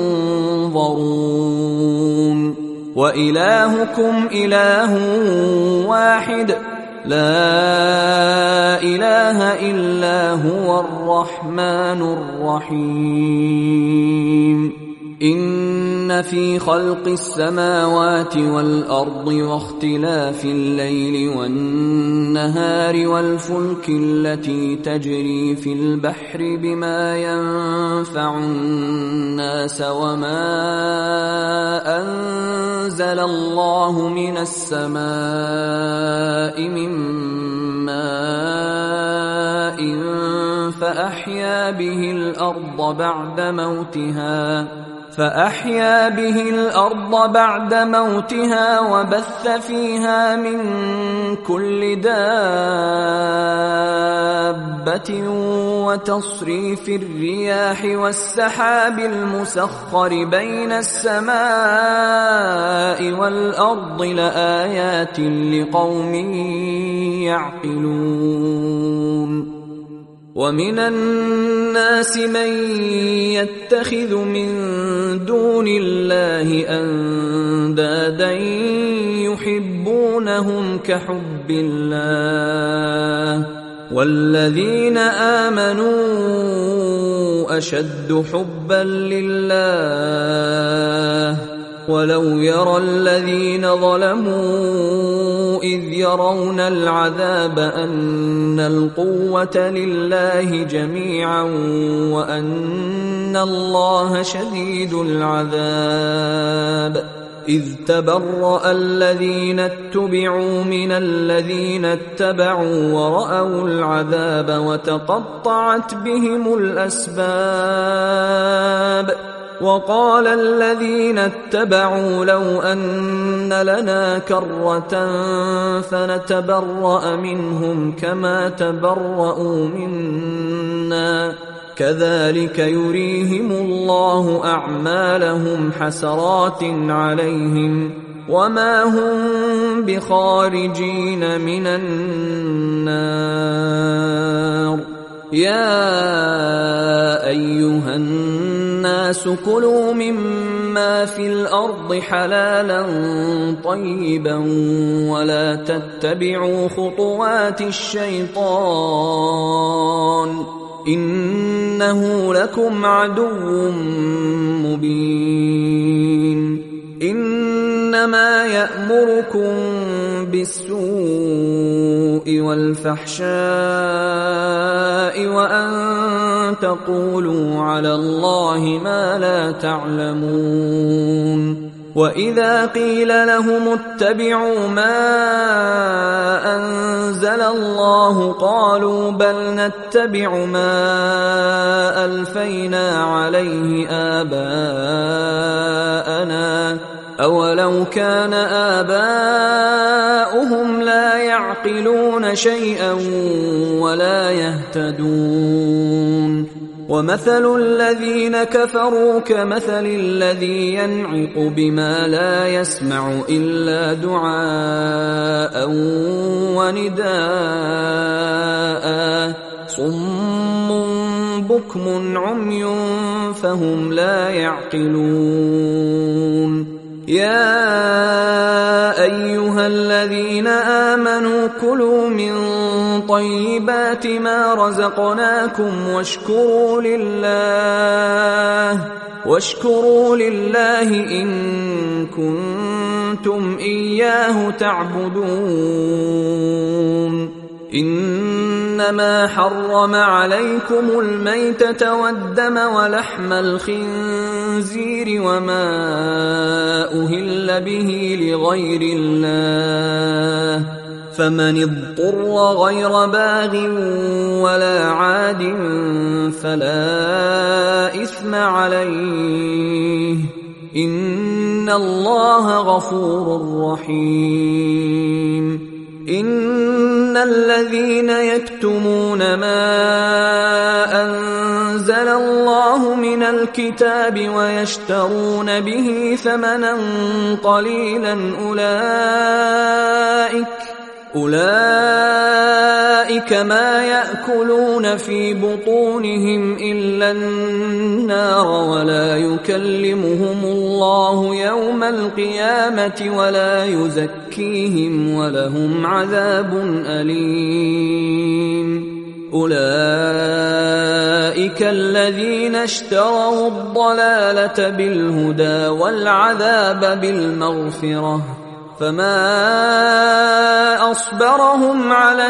ينظرون. وإلهكم إله واحد لا إله إلا هو الرحمن الرحيم. إن في خلق السماوات والأرض واختلاف الليل والنهار والفلك التي تجري في البحر بما ينفع الناس وما أنزل الله من السماء من ماء فأحيا به الأرض بعد موتها وبث فيها من كل دابة وتصريف الرياح والسحاب المسخر بين السماء والأرض لآيات لقوم يعقلون. ومن الناس من يتخذ من دون الله أندادا يحبونهم كحب الله والذين آمنوا أشد حبا لله ولو يرى الذين ظلموا إذ يرون العذاب أن القوة لله جميعا وأن الله شديد العذاب إذ تبرأ الذين اتبعوا من الذين اتبعوا ورأوا العذاب وتقطعت بهم الأسباب وقال الذين اتبعوا لو أن لنا كرة فنتبرأ منهم كما تبرأوا منا كذلك يريهم الله أعمالهم حسرات عليهم وما هم بخارجين من النار. يا أيها الناس كلوا مما في الأرض حلالا طيبا ولا تتبعوا خطوات الشيطان إنه لكم عدو مبين. إنما يأمركم بالسوء والفحشاء وأن تقولوا على الله ما لا تعلمون. وإذا قيل لهم اتبعوا ما أنزل الله قالوا بل نتبع ما ألفينا عليه آباءنا أولو كان آباؤهم لا يعقلون شيئا ولا يهتدون. ومثل الذين كفروا كمثل الذي ينعق بما لا يسمع إلا دعاء ونداء صم بكم عمي فهم لا يعقلون. يا أيها الذين آمنوا كلوا من طيبات ما رزقناكم واشكروا لله إن كنتم إياه تعبدون. إنما حرم عليكم الميتة والدم ولحم الخنزير وما أهل به لغير الله فمن اضطر غير باغ ولا عاد فلا إثم عليه إن الله غفور رحيم. إن الذين يكتمون ما أنزل الله من الكتاب ويشترون به ثمنا قليلا أولئك ما يأكلون في بطونهم إلا النار ولا يكلمهم الله يوم القيامة ولا يزكيهم ولهم عذاب أليم. أولئك الذين اشتروا الضلالة بالهدى والعذاب بالمغفرة فما أصبرهم على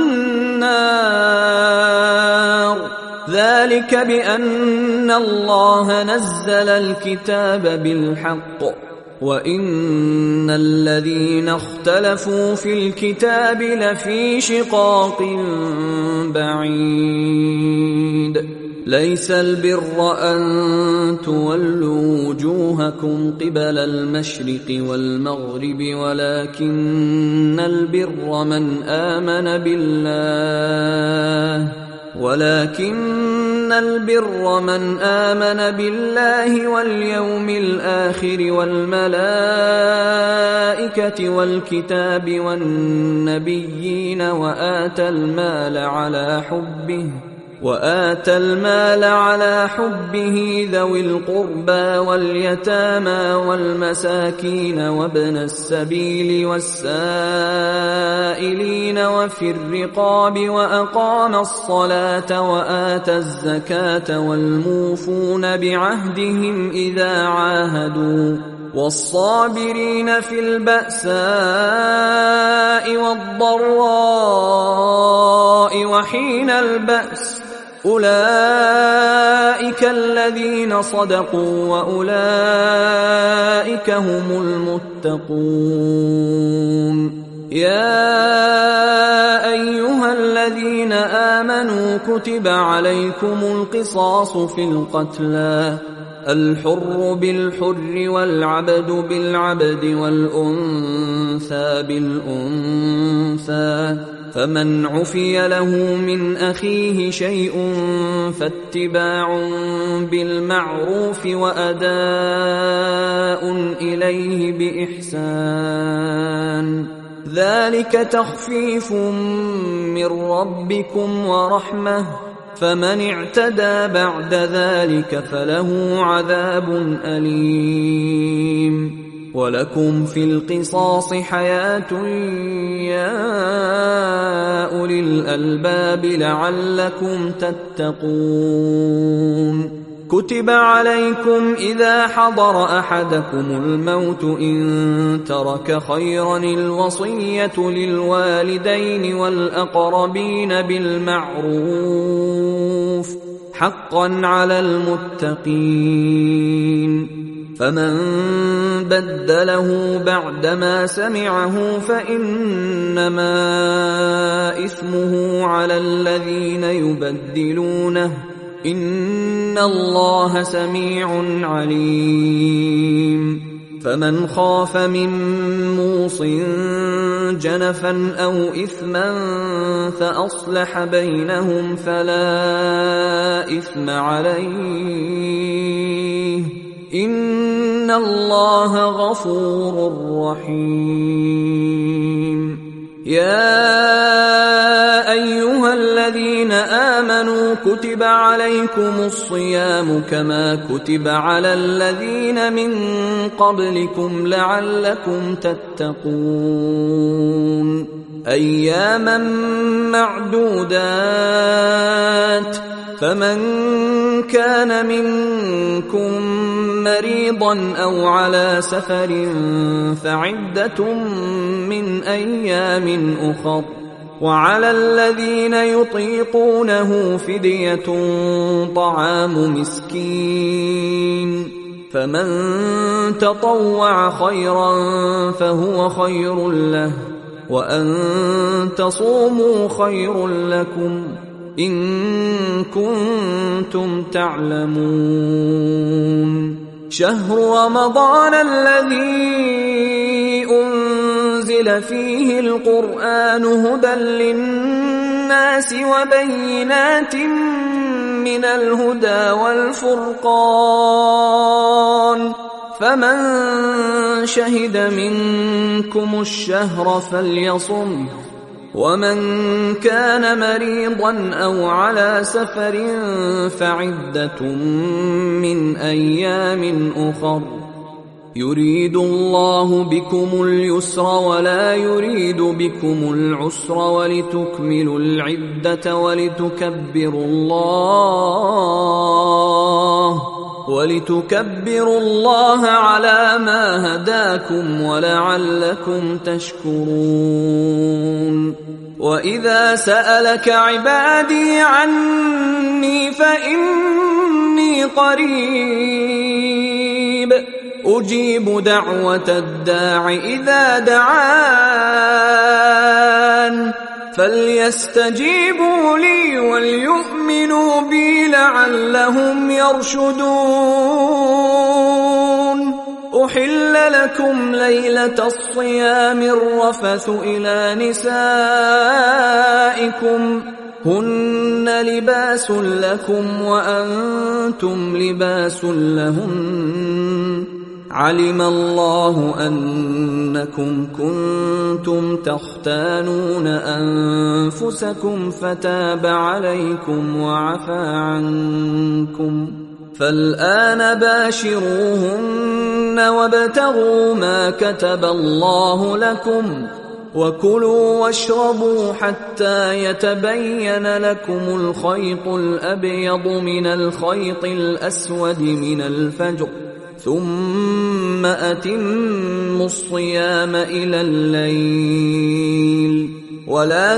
النار ذلك بأن الله نزل الكتاب بالحق وإن الذين اختلفوا في الكتاب لفي شقاق بعيد. ليس البر أن تولوا وجوهكم قبل المشرق والمغرب ولكن البر من آمن بالله واليوم الآخر والملائكة والكتاب والنبيين وآتى المال على حبه ذوي القربى واليتامى والمساكين وابن السبيل والسائلين وفي الرقاب وأقام الصلاة وآتى الزكاة والموفون بعهدهم إذا عاهدوا والصابرين في البأساء والضراء وحين البأس أولئك الذين صدقوا وأولئك هم المتقون. يا أيها الذين آمنوا كتب عليكم القصاص في القتلى الحر بالحر والعبد بالعبد والأنثى بالأنثى فمن عفي له من أخيه شيء فاتباع بالمعروف وأداء إليه بإحسان ذلك تخفيف من ربكم ورحمة فمن اعتدى بعد ذلك فله عذاب أليم ولكم في القصاص حياة يا أولي الألباب لعلكم تتقون كتب عليكم إذا حضر أحدكم الموت إن ترك خيرا الوصية للوالدين والأقربين بالمعروف حقا على المتقين فمن بدله بعدما سمعه فإنما إثمه على الذين يبدلونه إن الله سميع عليم فمن خاف من موص جنفا أو إثما فأصلح بينهم فلا إثم عليه إن الله غفور رحيم يا أيها الذين آمنوا كتب عليكم الصيام كما كتب على الذين من قبلكم لعلكم تتقون أياما معدودات فمن كان منكم مريضا أو على سفر فعدة من أيام أخر وعلى الذين يطيقونه فدية طعام مسكين فمن تطوع خيرا فهو خير له وأن تصوموا خير لكم إن كنتم تعلمون شهر رمضان الذي أنزل فيه القرآن هدى للناس وبينات من الهدى والفرقان فمن شهد منكم الشهر فليصم ومن كان مريضا أو على سفر فعدة من أيام أخر يريد الله بكم اليسر ولا يريد بكم العسر ولتكملوا العدة ولتكبروا الله على ما هداكم ولعلكم تشكرون وإذا سألك عبادي عني فإني قريب أجيب دعوة الداع إذا دعان فليستجيبوا لي وليؤمنوا بي لعلهم يرشدون أحل لكم ليلة الصيام الرفث إلى نسائكم هن لباس لكم وأنتم لباس لهن علم الله أنكم كنتم تختانون أنفسكم فتاب عليكم وعفى عنكم فالآن باشروهن وابتغوا ما كتب الله لكم وكلوا واشربوا حتى يتبين لكم الخيط الأبيض من الخيط الأسود من الفجر ثم أتموا الصيام إلى الليل ولا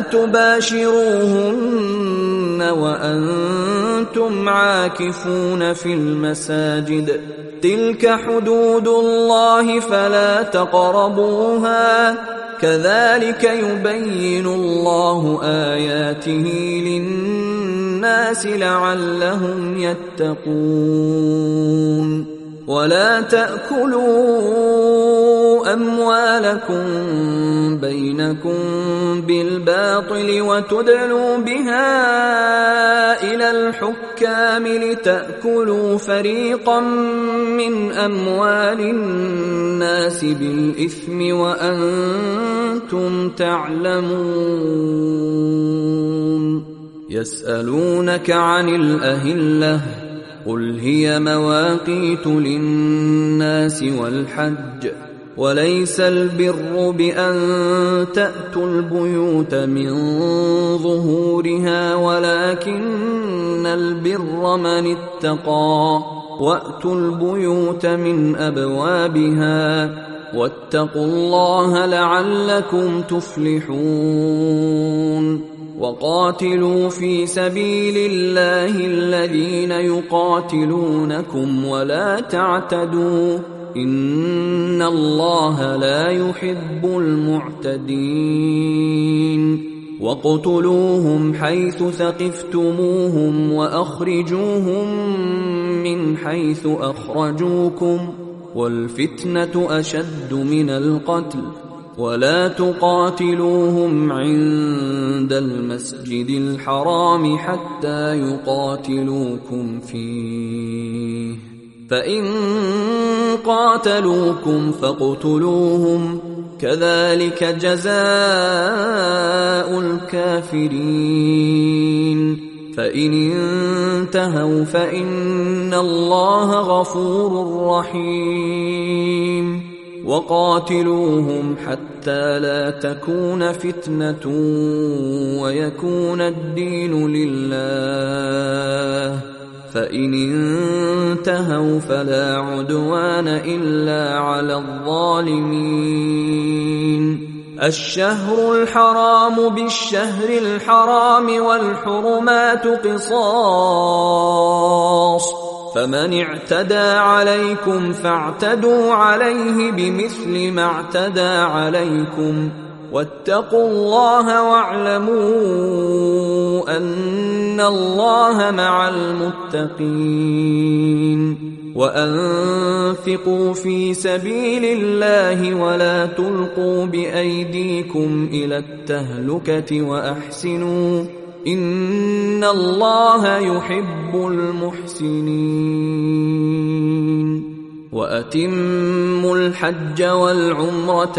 تباشروهن وأنتم عاكفون في المساجد تلك حدود الله فلا تقربوها كذلك يبين الله آياته للناس لعلهم يتقون ولا تأكلوا أموالكم بينكم بالباطل وتدلوا بها إلى الحكام لتأكلوا فريقا من أموال الناس بالإثم وأنتم تعلمون. يسألونك عن الأهلة قل هي مواقيت للناس والحج وليس البر بأن تأتوا البيوت من ظهورها ولكن البر من اتقى وأتوا البيوت من أبوابها واتقوا الله لعلكم تفلحون. وقاتلوا في سبيل الله الذين يقاتلونكم ولا تعتدوا إن الله لا يحب المعتدين. واقتلوهم حيث ثقفتموهم وأخرجوهم من حيث أخرجوكم والفتنة أشد من القتل ولا تقاتلوهم عند المسجد الحرام حتى يقاتلوكم فيه فإن قاتلوكم فاقتلوهم كذلك جزاء الكافرين. فإن انتهوا فإن الله غفور رحيم. وقاتلوهم حتى لا تكون فتنة ويكون الدين لله فإن انتهوا فلا عدوان إلا على الظالمين. الشهر الحرام بالشهر الحرام والحرمات قصاص فمن اعتدى عليكم فاعتدوا عليه بمثل ما اعتدى عليكم واتقوا الله واعلموا أن الله مع المتقين. وأنفقوا في سبيل الله ولا تلقوا بأيديكم إلى التهلكة وأحسنوا إن الله يحب المحسنين. وأتموا الحج والعمرة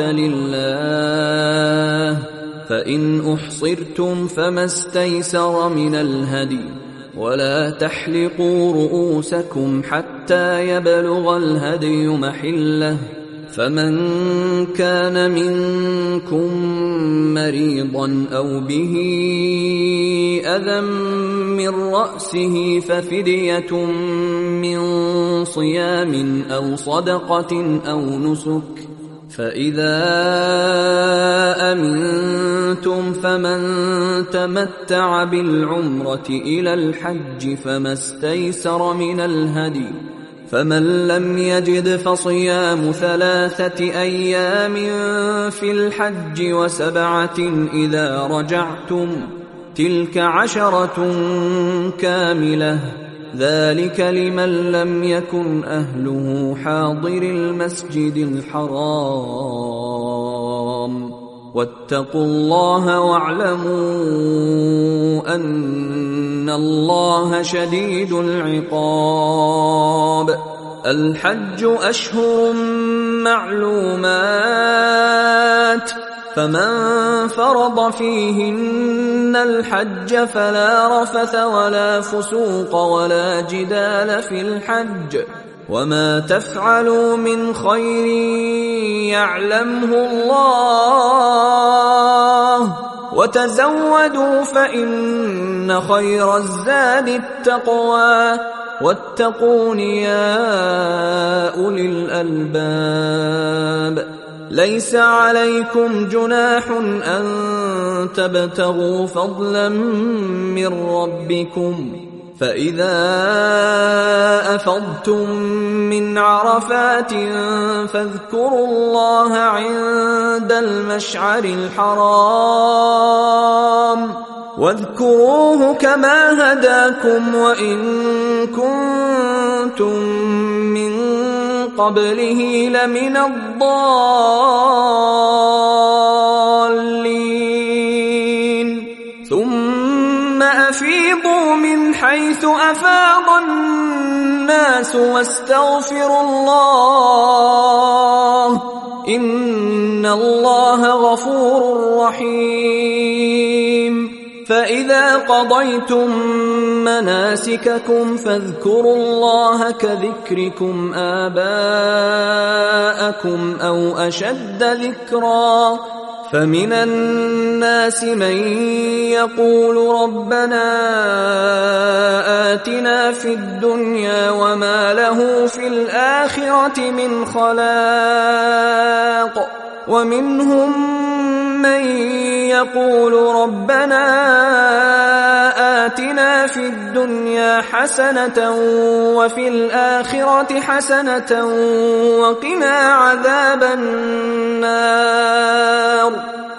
لله فإن أحصرتم فما استيسر من الهدي ولا تحلقوا رؤوسكم حتى يبلغ الهدي محله فمن كان منكم مريضا أو به أذى من رأسه ففدية من صيام أو صدقة أو نسك فإذا أمنتم فمن تمتع بالعمرة إلى الحج فما استيسر من الهدي فمن لم يجد فصيام 3 أيام في الحج و7 إذا رجعتم تلك 10 كاملة ذلك لمن لم يكن أهله حاضر المسجد الحرام واتقوا الله واعلموا أن الله شديد العقاب. الحج أشهر معلومات فمن فرض فيهن الحج فلا رفث ولا فسوق ولا جدال في الحج وما تفعلوا من خير يعلمه الله وتزودوا فإن خير الزاد التقوى واتقون يا أولي الألباب. ليس عليكم جناح أن تبتغوا فضلا من ربكم فإذا أفضتم من عرفات فاذكروا الله عند المشعر الحرام واذكروه كما هداكم وإن كنتم من قبله لمن الضالين ثم أفيضوا من حيث أفاض الناس واستغفروا الله إن الله غفور رحيم فإذا قضيتم مناسككم فاذكروا الله كذكركم آباءكم أو أشد ذكرا فمن الناس من يقول ربنا آتنا في الدنيا وما له في الآخرة من خلاق ومنهم من يقول ربنا آتنا في الدنيا حسنة وفي الآخرة حسنة وقنا عذاب النار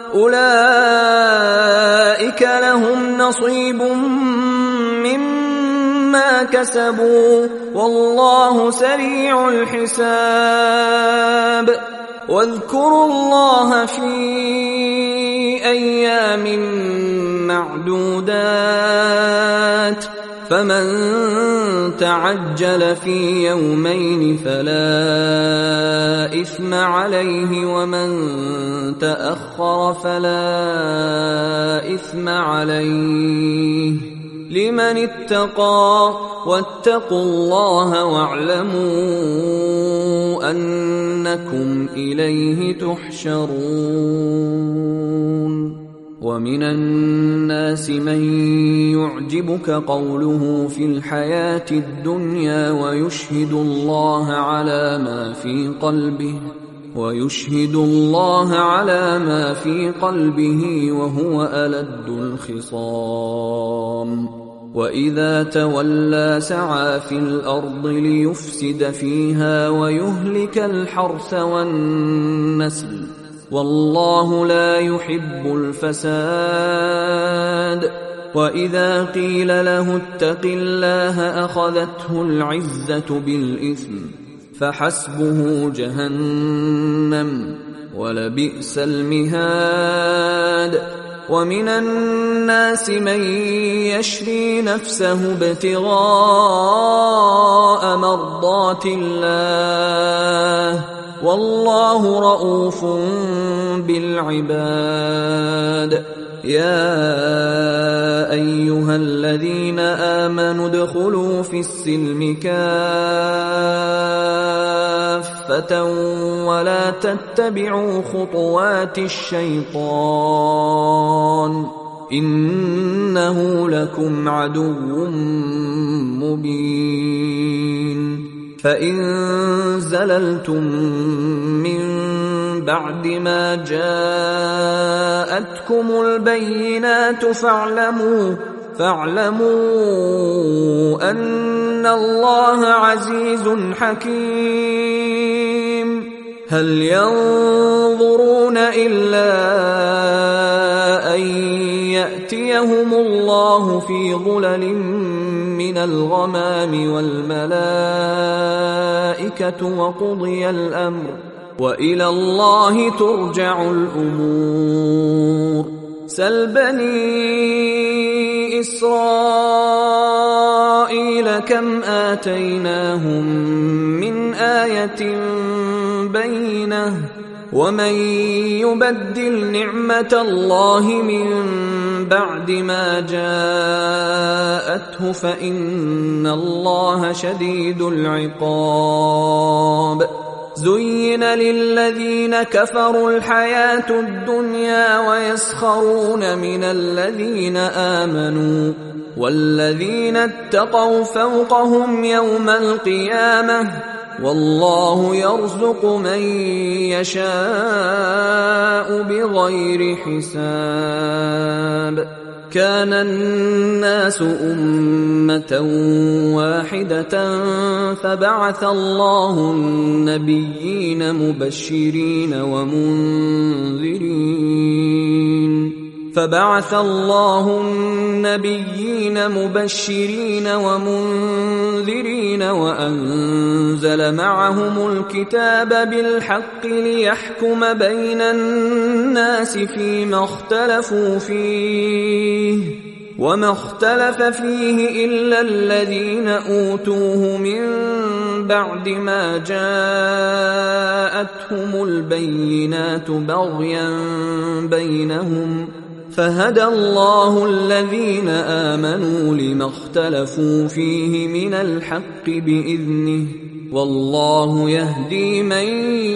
أولئك لهم نصيب مما كسبوا والله سريع الحساب واذكروا الله في أيام معدودات فمن تعجل في يومين فلا إثم عليه ومن تأخر فلا إثم عليه لمن اتقى واتقوا الله واعلموا أنكم إليه تحشرون ومن الناس من يعجبك قوله في الحياة الدنيا ويشهد الله على ما في قلبه وهو ألد الخصام وإذا تولى سعى في الأرض ليفسد فيها ويهلك الحرث والنسل والله لا يحب الفساد وإذا قيل له اتق الله أخذته العزة بالإثم فحسبه جهنم ولبئس المهاد ومن الناس من يشري نفسه ابتغاء مرضات الله والله رؤوف بالعباد يا أيها الذين آمنوا ادخلوا في السلم كافة ولا تتبعوا خطوات الشيطان إنه لكم عدو مبين فإن زللتم من بعد ما جاءتكم البينات فاعلموا أن الله عزيز حكيم هل ينظرون إلا أن يأتيهم الله في ظلل من الغمام والملائكة وقضي الأمر وإلى الله ترجع الأمور سل بني إسرائيل كم آتيناهم من آية بينة ومن يبدل نعمة الله من بعد ما جاءته فإن الله شديد العقاب زين للذين كفروا الحياة الدنيا ويسخرون من الذين آمنوا والذين اتقوا فوقهم يوم القيامة والله يرزق من يشاء بغير حساب كان الناس أمة واحدة فبعث الله النبيين مبشرين ومنذرين فبعث الله النبيين مبشرين ومنذرين وأنزل معهم الكتاب بالحق ليحكم بين الناس فيما اختلفوا فيه وما اختلف فيه إلا الذين أوتوه من بعد ما جاءتهم البينات بغيا بينهم فهدى الله الذين آمنوا لما اختلفوا فيه من الحق بإذنه والله يهدي من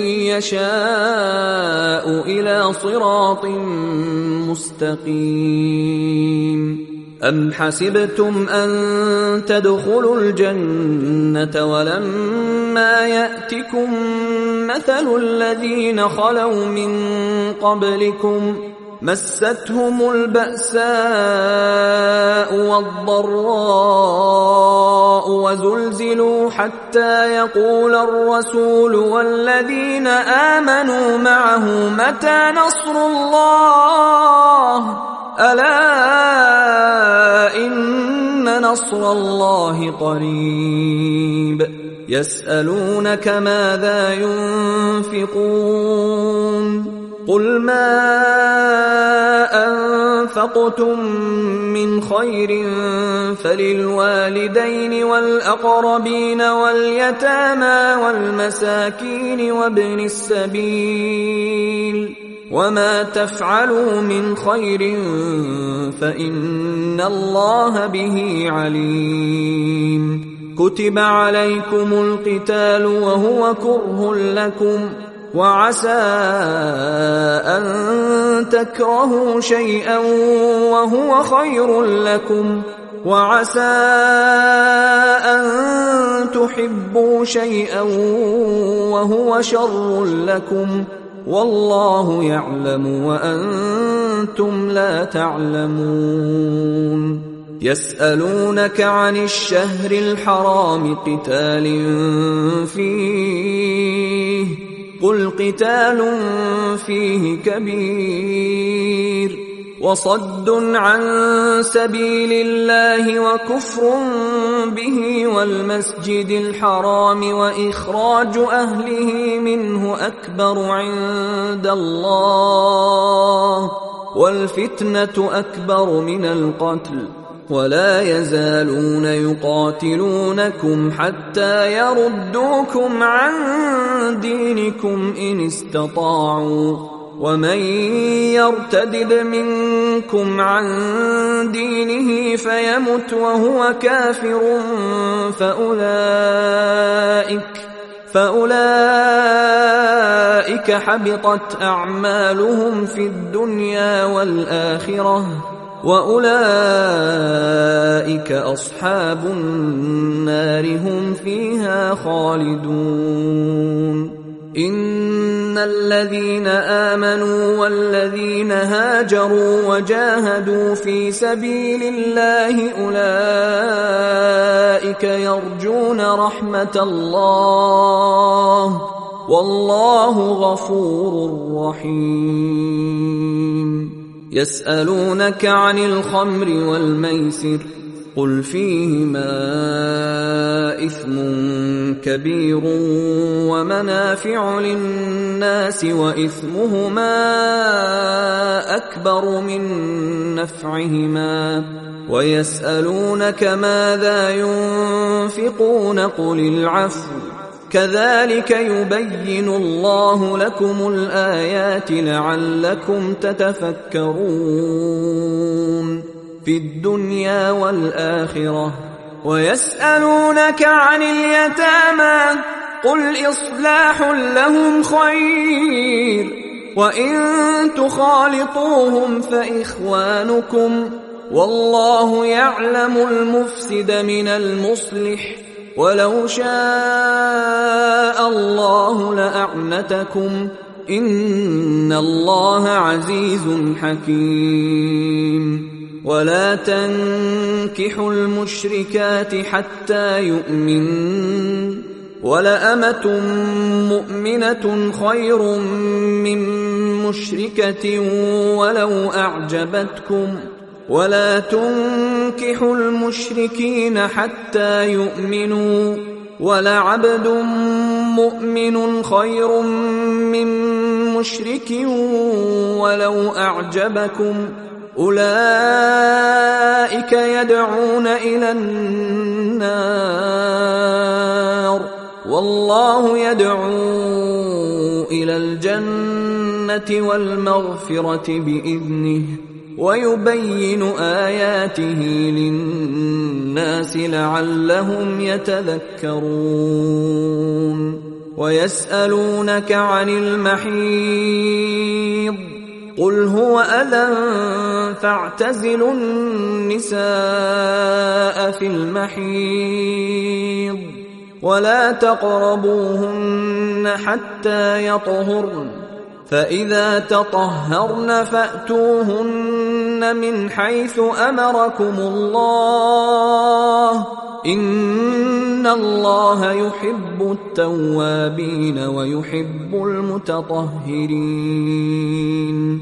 يشاء إلى صراط مستقيم. أم حسبتم أن تدخلوا الجنة ولما يأتكم مثل الذين خلوا من قبلكم مستهم البأساء والضراء وزلزلوا حتى يقول الرسول والذين آمنوا معه متى نصر الله ألا إن نصر الله قريب. يسألونك ماذا ينفقون قل ما أنفقتم من خير فللوالدين والأقربين واليتامى والمساكين وابن السبيل وما تفعلوا من خير فإن الله به عليم. كتب عليكم القتال وهو كره لكم وعسى أن تكرهوا شيئا وهو خير لكم وعسى أن تحبوا شيئا وهو شر لكم والله يعلم وأنتم لا تعلمون. يسألونك عن الشهر الحرام قتال فيه قل قتال فيه كبير وصد عن سبيل الله وكفر به والمسجد الحرام وإخراج أهله منه أكبر عند الله والفتنة أكبر من القتل ولا يزالون يقاتلونكم حتى يردوكم عن دينكم إن استطاعوا ومن يرتدد منكم عن دينه فيمت وهو كافر فأولئك حبطت أعمالهم في الدنيا والآخرة وأولئك أصحاب النار هم فيها خالدون. إن الذين آمنوا والذين هاجروا وجاهدوا في سبيل الله أولئك يرجون رحمة الله والله غفور رحيم. يسألونك عن الخمر والميسر قل فيهما إثم كبير ومنافع للناس وإثمهما أكبر من نفعهما ويسألونك ماذا ينفقون قل العفو كذلك يبين الله لكم الآيات لعلكم تتفكرون في الدنيا والآخرة. ويسألونك عن اليتامى قل إصلاح لهم خير وإن تخالطوهم فإخوانكم والله يعلم المفسد من المصلح ولو شاء الله لأعنتكم إن الله عزيز حكيم. ولا تنكحوا المشركات حتى ولأمة مؤمنة خير من مشركة ولو أعجبتكم ولا تنكحوا المشركين حتى يؤمنوا ولعبد مؤمن خير من مشرك ولو أعجبكم أولئك يدعون إلى النار والله يدعو إلى الجنة والمغفرة بإذنه ويبين آياته للناس لعلهم يتذكرون ويسألونك عن المحيض قل هو أذى فاعتزلوا النساء في المحيض ولا تقربوهن حتى يطهرن فإذا تطهرن فأتوهن من حيث أمركم الله إن الله يحب التوابين ويحب المتطهرين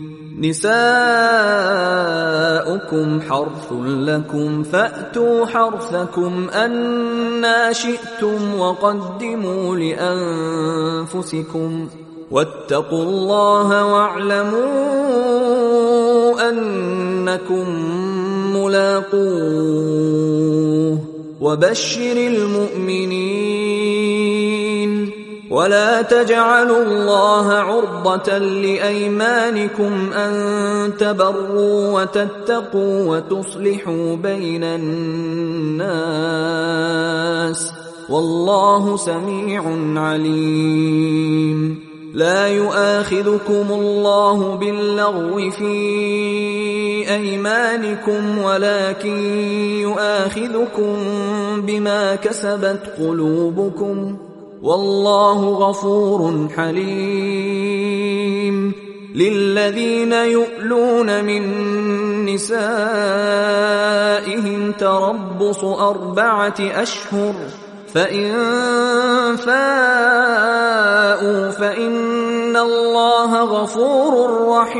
نساؤكم حرث لكم فأتوا حرثكم أنى شئتم وقدموا لأنفسكم واتقوا الله واعلموا أنكم ملاقوه وبشر المؤمنين ولا تجعلوا الله عرضة لأيمانكم أن تبروا وتتقوا وتصلحوا بين الناس والله سميع عليم لا يؤاخذكم الله باللغو في أيمانكم ولكن يؤاخذكم بما كسبت قلوبكم والله غفور حليم للذين يؤلون من نسائهم تربص 4 أشهر فإن فاءوا فإن الله غفور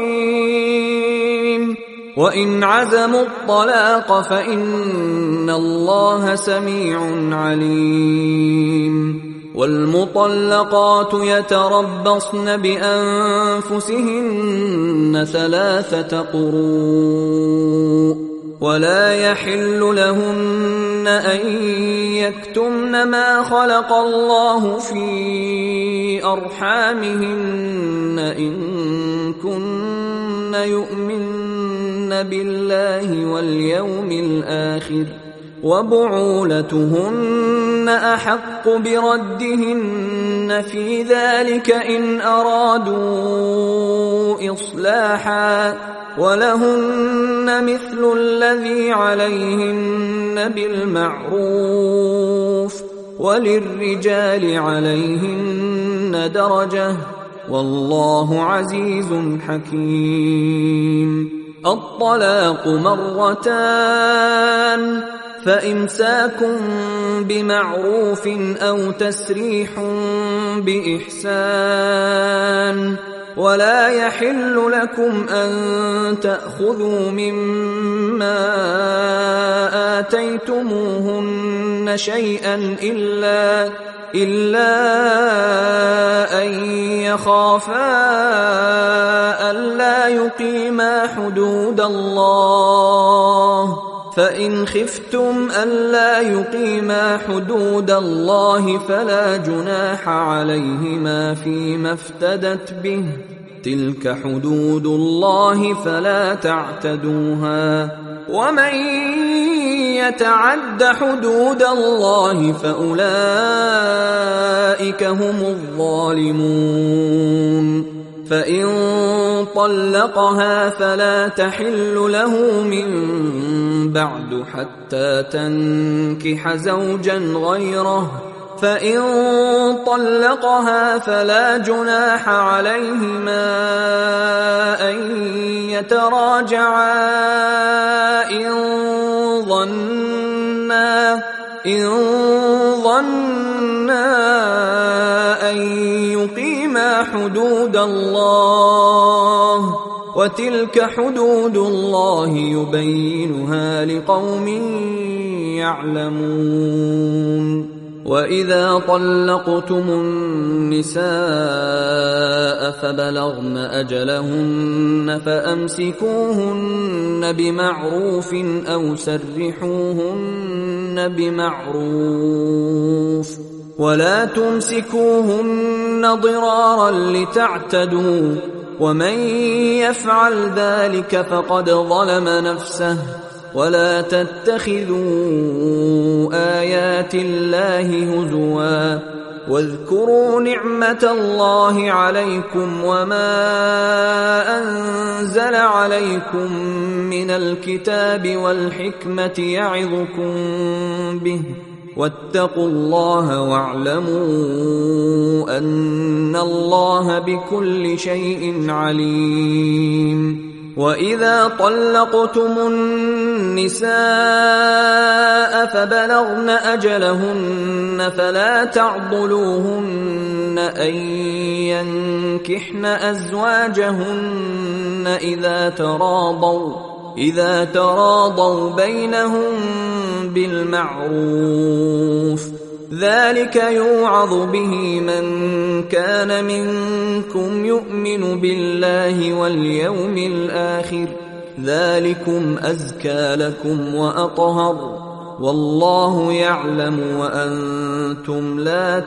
رحيم وإن عزموا الطلاق فإن الله سميع عليم والمطلقات يتربصن بأنفسهن 3 قروء ولا يحل لهن أن يكتمن ما خلق الله في أرحامهن إن كن يؤمن بالله واليوم الآخر وبعولتهن أحق بردهن في ذلك إن أرادوا إصلاحا ولهن مثل الذي عليهن بالمعروف وللرجال عليهن درجة والله عزيز حكيم الطلاق 2 فإمساك بمعروف أو تسريح بإحسان ولا يحل لكم أن تأخذوا مما آتيتموهن شيئا إلا أن يخافا ألا يقيما حدود الله فإن خفتم ألا يقيما حدود الله فلا جناح عليهما فيما افتدت به تلك حدود الله فلا تعتدوها ومن يتعد حدود الله فأولئك هم الظالمون فإن طلقها فلا تحل له من بعد حتى تنكح زوجا غيره فإن طلقها فلا جناح عليهما أن يتراجعا إن ظنا أن يقيما حدود الله وتلك حدود الله يبينها لقوم يعلمون. وإذا طلقتم النساء فبلغن أجلهن فأمسكوهن بمعروف أو سرحوهن بمعروف ولا تمسكوهن ضرارا لتعتدوا ومن يفعل ذلك فقد ظلم نفسه. ولا تتخذوا آيات الله هزوا واذكروا نعمة الله عليكم وما أنزل عليكم من الكتاب والحكمة يعظكم به واتقوا الله واعلموا أن الله بكل شيء عليم. وإذا طلقتم النساء فبلغن أجلهن فلا تعضلوهن أن ينكحن أزواجهن إذا تراضوا بينهم بالمعروف ذلك يوعظ به من كان منكم يؤمن بالله واليوم الآخر ذلكم أزكى لكم وأطهر والله يعلم وأنتم لا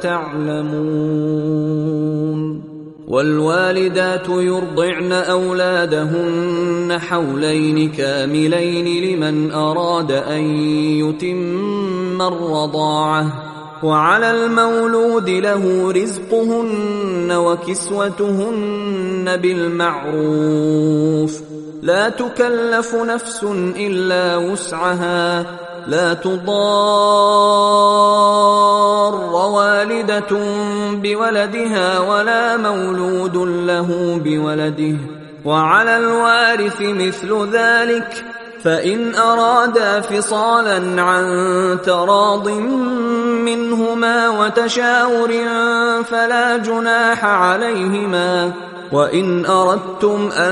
تعلمون. والوالدات يرضعن أولادهن حولين كاملين لمن أراد أن يتم الرضاعة وعلى المولود له رزقهن وكسوتهن بالمعروف لا تكلف نفس إلا وسعها لا تضار والدة بولدها ولا مولود له بولده وعلى الوارث مثل ذلك فإن أرادا فصالا عن تراض منهما وتشاور فلا جناح عليهما. وإن أردتم أن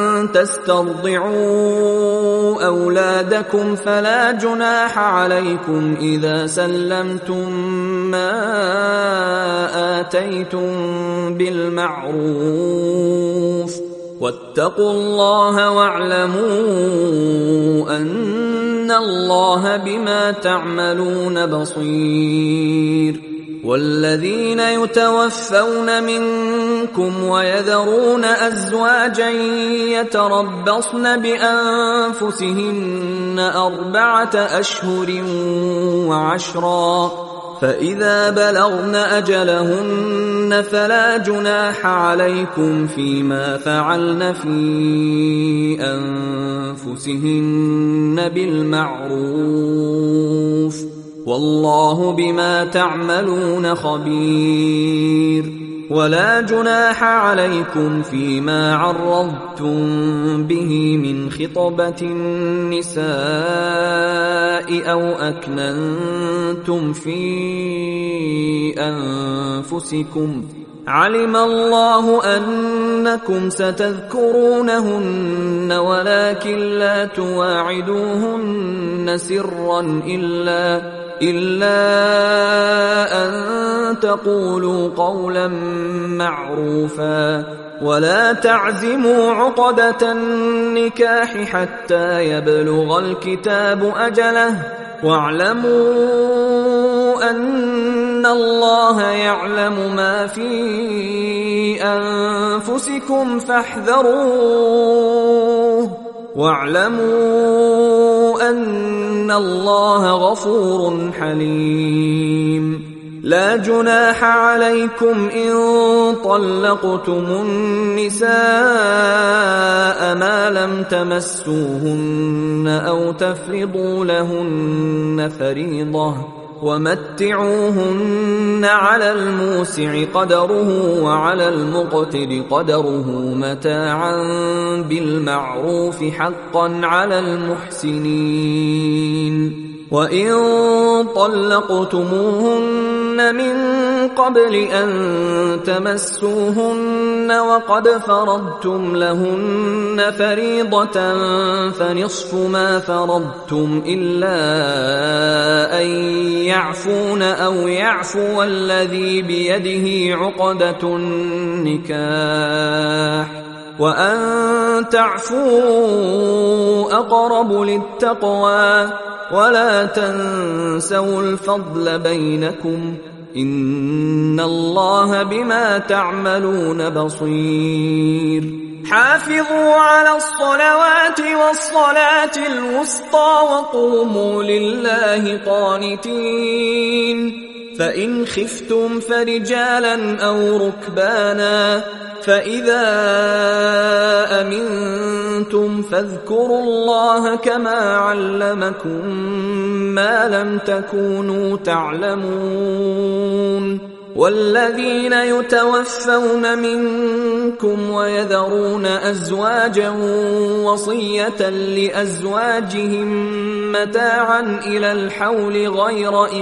تسترضعوا أولادكم فلا جناح عليكم إذا سلمتم ما آتيتم بالمعروف واتقوا الله واعلموا أن الله بما تعملون بصير. والذين يتوفون منكم ويذرون أزواجا يتربصن بأنفسهن 4 أشهر وعشرا فإذا بلغن أجلهن فلا جناح عليكم فيما فعلن في أنفسهن بالمعروف والله بما تعملون خبير. ولا جناح عليكم فيما عرضتم به من خطبة النساء أو أكننتم في أنفسكم علم الله أنكم ستذكرونهن ولكن لا تواعدوهن سرا إلا أن تقولوا قولا معروفا ولا تعزموا عقدة النكاح حتى يبلغ الكتاب أجله واعلموا أن الله يعلم ما في أنفسكم فاحذروه واعلموا أن الله غفور حليم. لا جناح عليكم إن طلقتم النساء ما لم تمسوهن أو تفرضوا لهن فريضة ومتعوهن على الموسع قدره وعلى المقتر قدره متاعا بالمعروف حقا على المحسنين. وإن طلقتموهن من قبل أن تمسوهن وقد فرضتم لهن فريضة فنصف ما فرضتم إلا أن يعفون أو يعفو الذي بيده عقدة النكاح وأن تعفوا أقرب للتقوى ولا تنسوا الفضل بينكم إن الله بما تعملون بصير حافظوا على الصلوات والصلاة الوسطى وقوموا لله قانتين فإن خفتم فرجالا أو ركبانا فإذا أمنتم فاذكروا الله كما علمكم ما لم تكونوا تعلمون والذين يتوفون منكم ويذرون أزواجا وصية لأزواجهم متاعا إلى الحول غير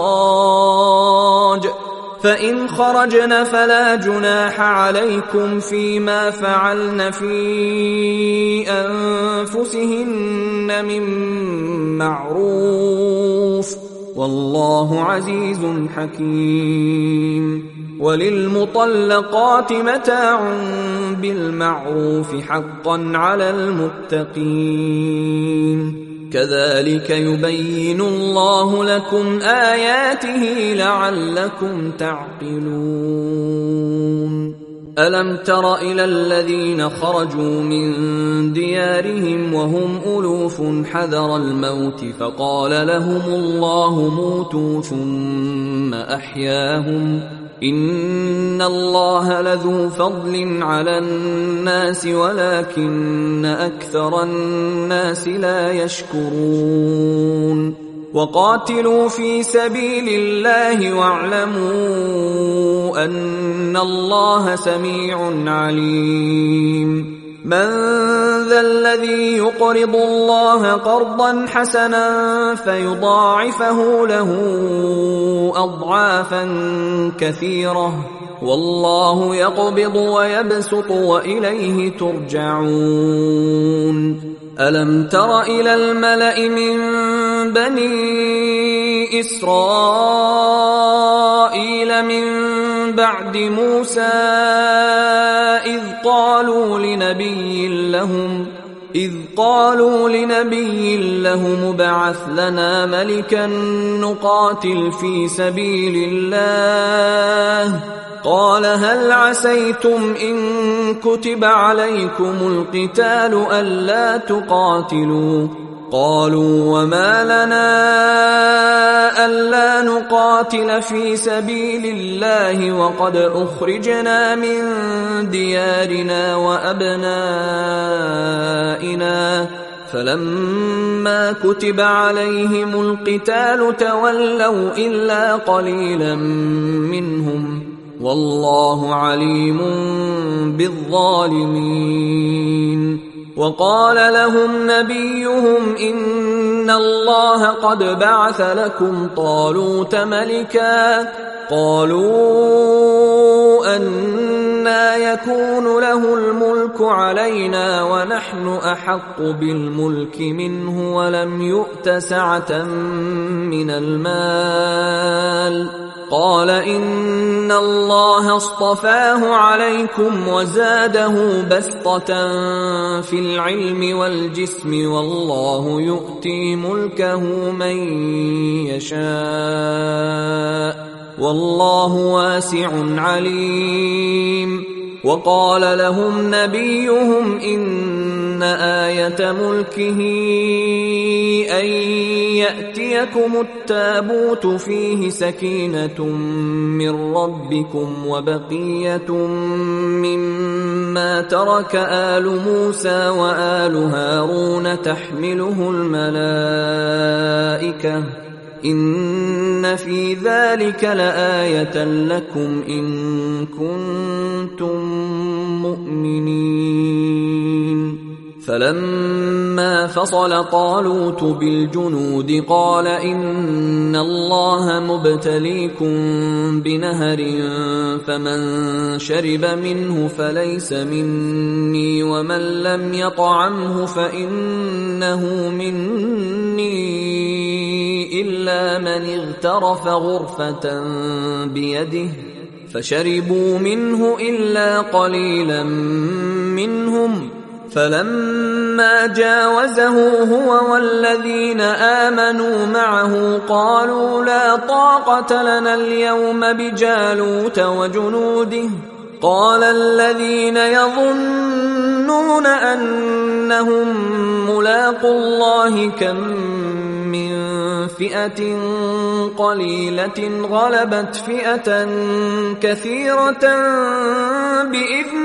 إخراج فإن خرجن فلا جناح عليكم فيما فعلن في أنفسهن من معروف والله عزيز حكيم وللمطلقات متاع بالمعروف حقا على المتقين كذلك يبين الله لكم آياته لعلكم تعقلون ألم تر إلى الذين خرجوا من ديارهم وهم ألوف حذر الموت فقال لهم الله موتوا ثم أحياهم إن الله لذو فضل على الناس ولكن أكثر الناس لا يشكرون وقاتلوا في سبيل الله واعلموا أن الله سميع عليم من ذا الذي يقرض الله قرضا حسنا فيضاعفه له أضعافا كثيرة والله يقبض ويبسط وإليه ترجعون ألم تر إلى الملأ من بني إسرائيل من بعد موسى إذ قالوا لنبي لهم ابعث لنا ملكا نقاتل في سبيل الله قال هل عسيتم إن كتب عليكم القتال ألا تقاتلوا قالوا وما لنا ألا نقاتل في سبيل الله وقد أخرجنا من ديارنا وأبنائنا فلما كتب عليهم القتال تولوا إلا قليلا منهم والله عليم بالظالمين وقال لهم نبيهم إن الله قد بعث لكم طالوت ملكا قالوا أنى يكون له الملك علينا ونحن أحق بالملك منه ولم يؤت سعة من المال قال إن الله اصطفاه عليكم وزاده بسطة في العلم والجسم والله يؤتي ملكه من يشاء والله واسع عليم وقال لهم نبيهم إن آية ملكه أن يأتيكم التابوت فيه سكينة من ربكم وبقية مما ترك آل موسى وآل هارون تحمله الملائكة إن في ذلك لآية لكم إن كنتم مؤمنين فلما فصل طالوت بالجنود قال إن الله مبتليكم بنهر فمن شرب منه فليس مني ومن لم يطعمه فإنه مني إلا من اغترف غرفة بيده فشربوا منه إلا قليلا منهم فلما جاوزه هو والذين آمنوا معه قالوا لا طاقة لنا اليوم بجالوت وجنوده قال الذين يظنون أنهم ملاقو الله كم من فئة قليلة غلبت فئة كثيرة بإذن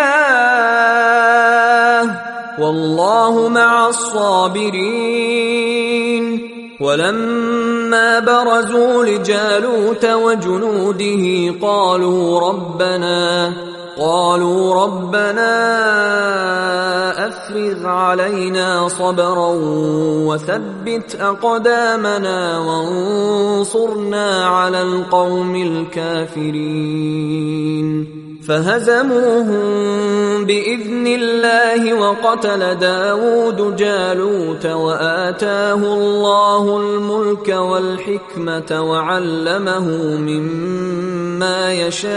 الله والله مع الصابرين ولما برزوا لجالوت وجنوده قالوا ربنا أفرغ علينا صبرا وثبت أقدامنا وانصرنا على القوم الكافرين فهزموهم بإذن الله وقتل داود جالوت وآتاه الله الملك والحكمة وعلمه مما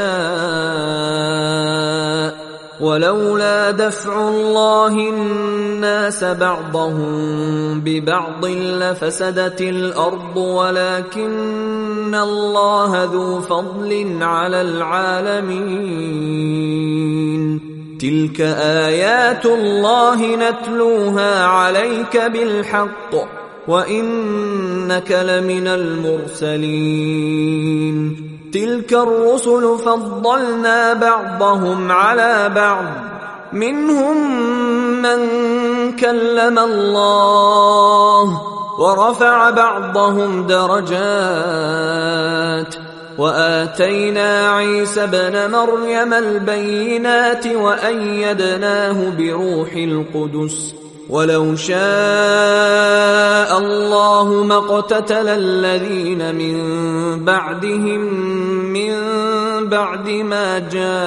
يشاء ولولا دفع الله الناس بعضهم ببعض لفسدت الأرض ولكن الله ذو فضل على العالمين تلك آيات الله نتلوها عليك بالحق وإنك لمن المرسلين تلك الرسل فضلنا بعضهم على بعض منهم من كلم الله ورفع بعضهم درجات وآتينا عيسى ابن مريم البينات وأيدناه بروح القدس ولو شاء الله ما اقتتل الذين من بعدهم من بعد ما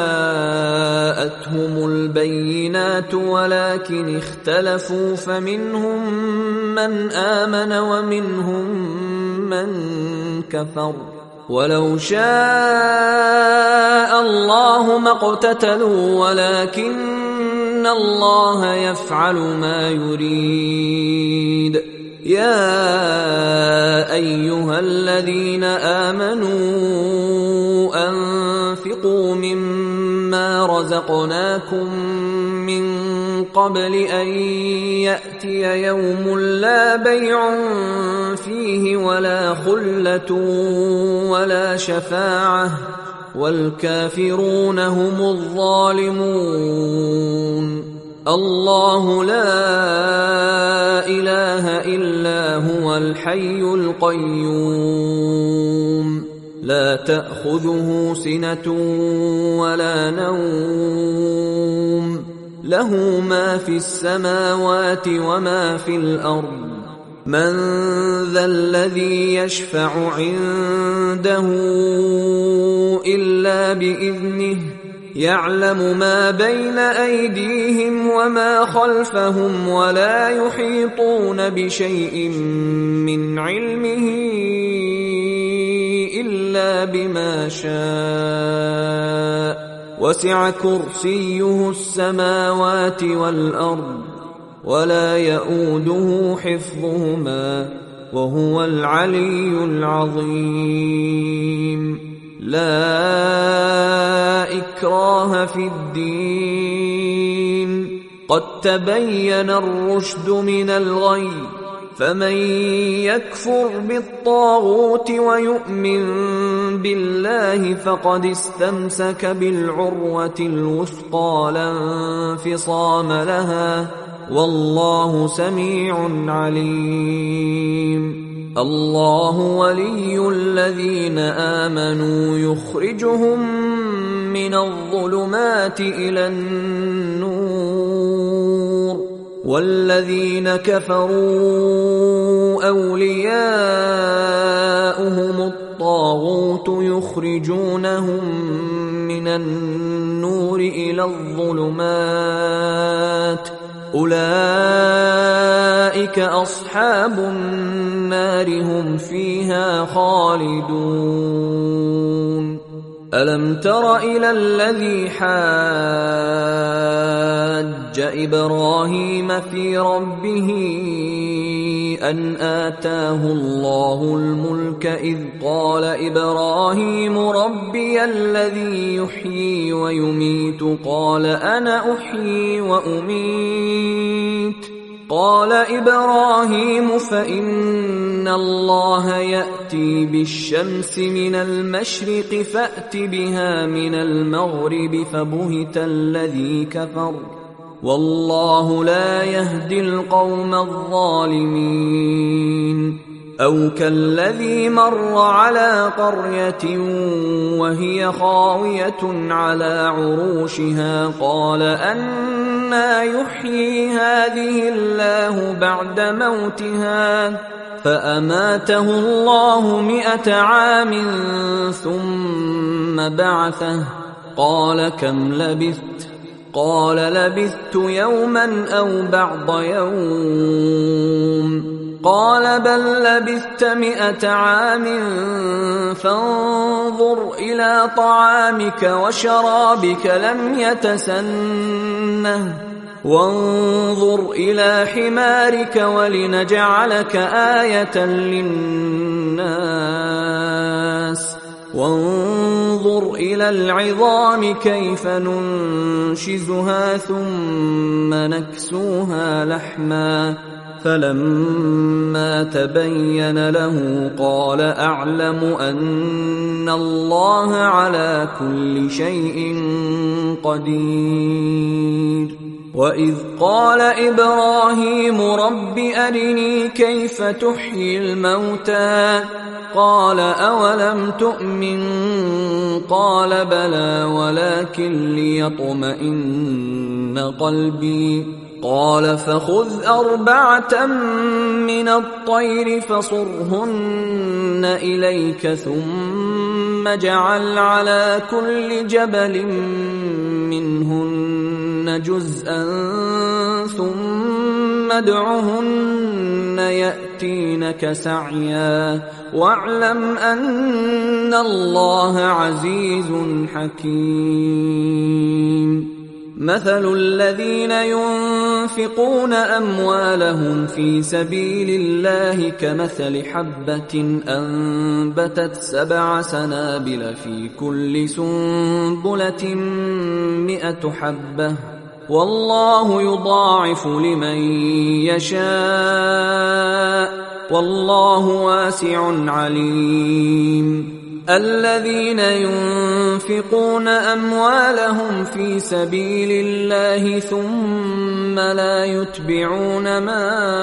جاءتهم البينات ولكن اختلفوا فمنهم من آمن ومنهم من كفر ولو شاء الله ما اقتتلوا ولكن الله يفعل ما يريد يا أيها الذين آمنوا أنفقوا مما رزقناكم من قبل أن يأتي يوم لا بيع فيه ولا خلة ولا شفاعة والكافرون هم الظالمون الله لا إله إلا هو الحي القيوم لا تأخذه سنة ولا نوم له ما في السماوات وما في الأرض من ذا الذي يشفع عنده إلا بإذنه يعلم ما بين أيديهم وما خلفهم ولا يحيطون بشيء من علمه إلا بما شاء وسع كرسيه السماوات والأرض ولا يؤوده حفظهما وهو العلي العظيم لا إكراه في الدين قد تبين الرشد من الغي فمن يكفر بالطاغوت ويؤمن بالله فقد استمسك بالعروة الوثقى لا انفصام لها والله سميع عليم الله ولي الذين آمنوا يخرجهم من الظلمات إلى النور والذين كفروا أولياؤهم الطاغوت يخرجونهم من النور إلى الظلمات أولئك أصحاب النار هم فيها خالدون ألم تر إلى الذي حاج إبراهيم في ربه أن آتاه الله الملك إذ قال إبراهيم ربي الذي يحيي ويميت قال أنا أحيي وأميت قال إبراهيم فإن الله يأتي بالشمس من المشرق فأت بها من المغرب فبهت الذي كفر والله لا يهدي القوم الظالمين أو كالذي مر على قرية وهي خاوية على عروشها قال أنى يحيي هذه الله بعد موتها فأماته الله 100 عام ثم بعثه قال كم لبثت قال لبثت يوما أو بعض يوم قال بل لبثت 100 عام فانظر إلى طعامك وشرابك لم يتسنه وانظر إلى حمارك ولنجعلك آية للناس وانظر إلى العظام كيف ننشزها ثم نكسوها لحما فلما تبين له قال أعلم أن الله على كل شيء قدير وإذ قال إبراهيم رب أرني كيف تحيي الموتى قال أولم تؤمن قال بلى ولكن ليطمئن قلبي قال فخذ 4 من الطير فصرهن إليك ثم اجعل على كل جبل منهن جزءا ثم ادعهن يأتينك سعيا واعلم أن الله عزيز حكيم مثل الذين ينفقون أموالهم في سبيل الله كمثل حبة أنبتت 7 سنابل في كل سنبلة 100 حبة والله يضاعف لمن يشاء والله واسع عليم الذين ينفقون أموالهم في سبيل الله ثم لا يتبعون ما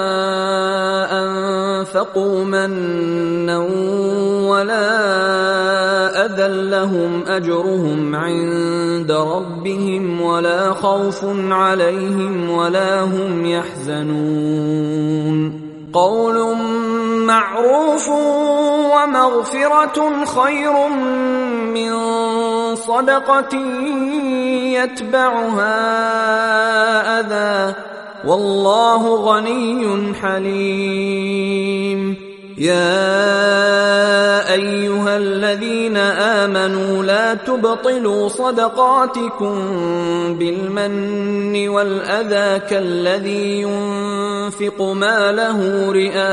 أنفقوا منا ولا أذى لهم أجرهم عند ربهم ولا خوف عليهم ولا هم يحزنون قول معروف ومغفرة خير من صدقة يتبعها أذى والله غني حليم يا أيها الذين آمنوا لا تبطلوا صدقاتكم بالمن والأذى كالذي ينفق ماله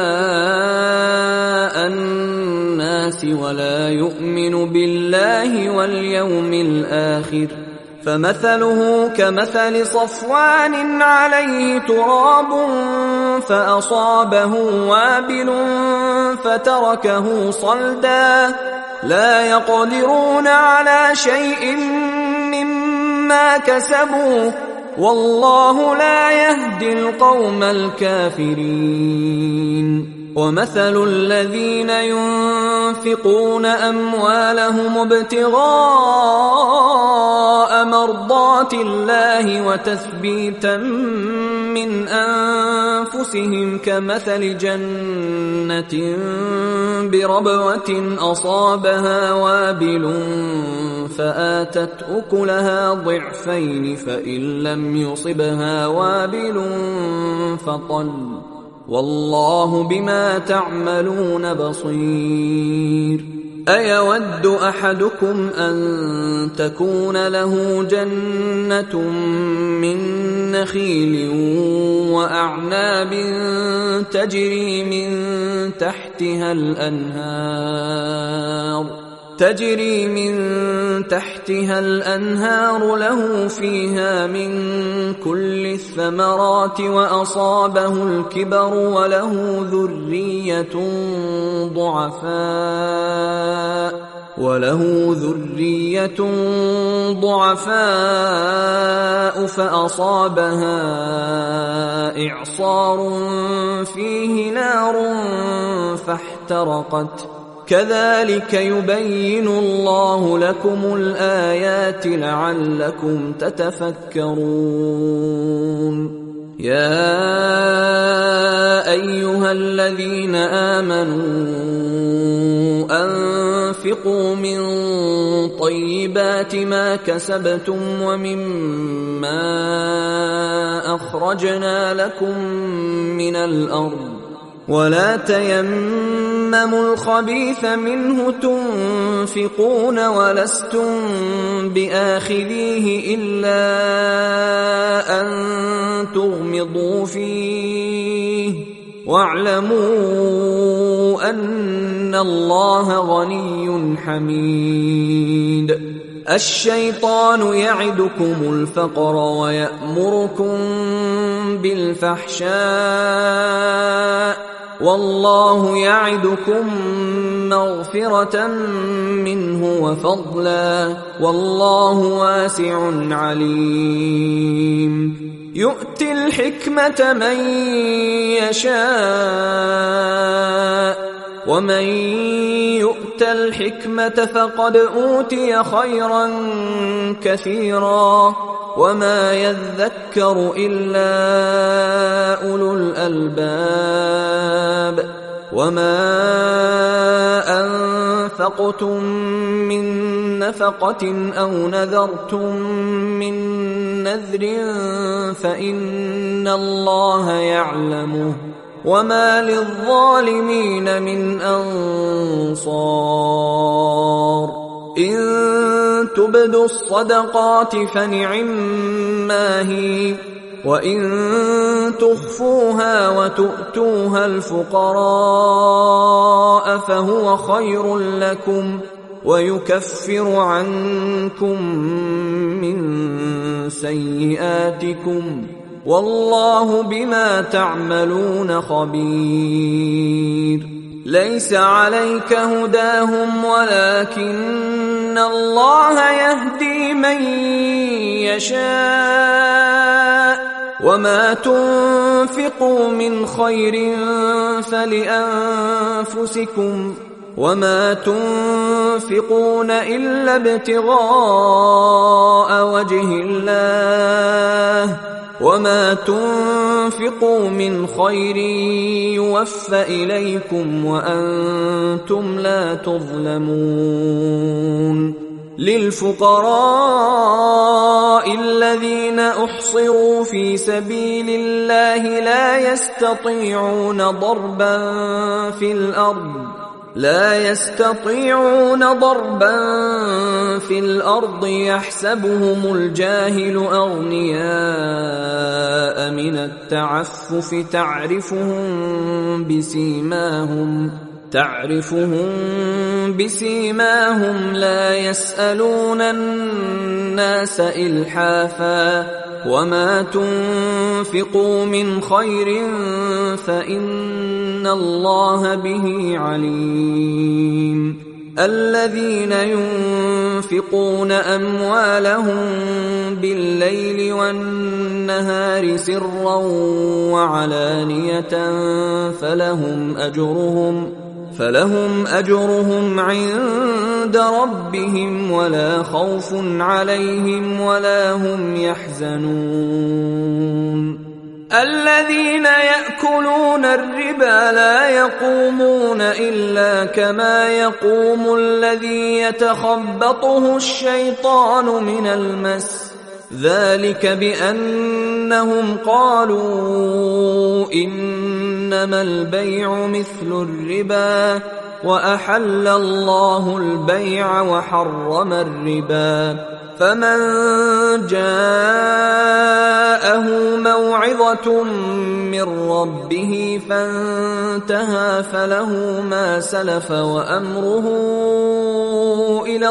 رئاء الناس ولا يؤمن بالله واليوم الآخر فمثله كمثل صفوان عليه تراب فأصابه وابل فتركه صلدا لا يقدرون على شيء مما كسبوا والله لا يهدي القوم الكافرين ومثل الذين ينفقون أموالهم ابتغاء مرضات الله وتثبيتا من أنفسهم كمثل جنة بربوة أصابها وابل فآتت أكلها ضعفين فإن لم يصبها وابل فطل والله بما تعملون بصير أيود أحدكم أن تكون له جنة من نخيل وأعناب تجري من تحتها الأنهار له فيها من كل الثمرات وأصابه الكبر وله ذرية ضعفاء فأصابها إعصار فيه نار فاحترقت كذلك يبين الله لكم الآيات لعلكم تتفكرون يا أيها الذين آمنوا أنفقوا من طيبات ما كسبتم ومما أخرجنا لكم من الأرض ولا تيمموا الخبيث منه تنفقون ولستم بآخذيه إلا أن تغمضوا فيه واعلموا أن الله غني حميد الشيطان يعدكم الفقر ويأمركم بالفحشاء والله يعدكم مغفرة منه وفضلا والله واسع عليم يؤتي الحكمة من يشاء ومن يؤت الحكمة فقد أوتي خيرا كثيرا وما يذكر إلا أولو الألباب وما أنفقتم من نفقة أو نذرتم من نذر فإن الله يعلمه وما للظالمين من أنصار إن تبدوا الصدقات فنعما هي وإن تخفوها وتؤتوها الفقراء فهو خير لكم ويكفر عنكم من سيئاتكم والله بما تعملون خبير ليس عليك هداهم ولكن الله يهدي من يشاء وما تنفقوا من خير فلأنفسكم وما تنفقون إلا ابتغاء وجه الله وما تنفقوا من خير يوفى إليكم وأنتم لا تظلمون للفقراء الذين أحصروا في سبيل الله لا يستطيعون ضربا في الأرض يحسبهم الجاهل أغنياء من التعفف تعرفهم بسيماهم لا يسألون الناس إلحافا وما تنفقوا من خير فإن الله به عليم الذين ينفقون أموالهم بالليل والنهار سرا وعلانية فلهم أجرهم عند ربهم ولا خوف عليهم ولا هم يحزنون الذين يأكلون الربا لا يقومون إلا كما يقوم الذي يتخبطه الشيطان من المس ذلك بأنهم قالوا إنما البيع مثل الربا وأحل الله البيع وحرم الربا فمن جاءه موعظة من ربه فانتهى فله ما سلف وأمره إلى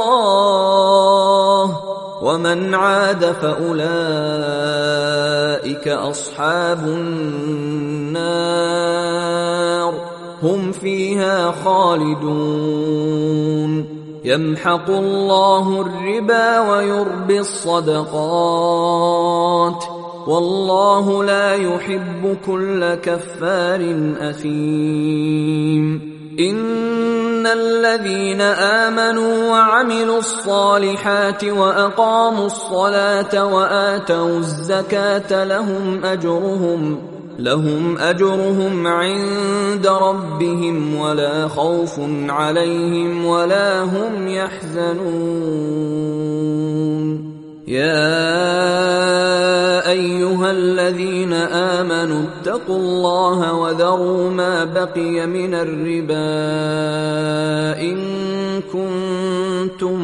الله ومن عاد فأولئك أصحاب النار هم فيها خالدون يمحق الله الربا ويربي الصدقات والله لا يحب كل كفار أثيم إن الذين آمنوا وعملوا الصالحات وأقاموا الصلاة وآتوا الزكاة لهم أجرهم عند ربهم ولا خوف عليهم ولا هم يحزنون يا أيها الذين آمنوا اتقوا الله وذروا ما بقي من الربا إن كنتم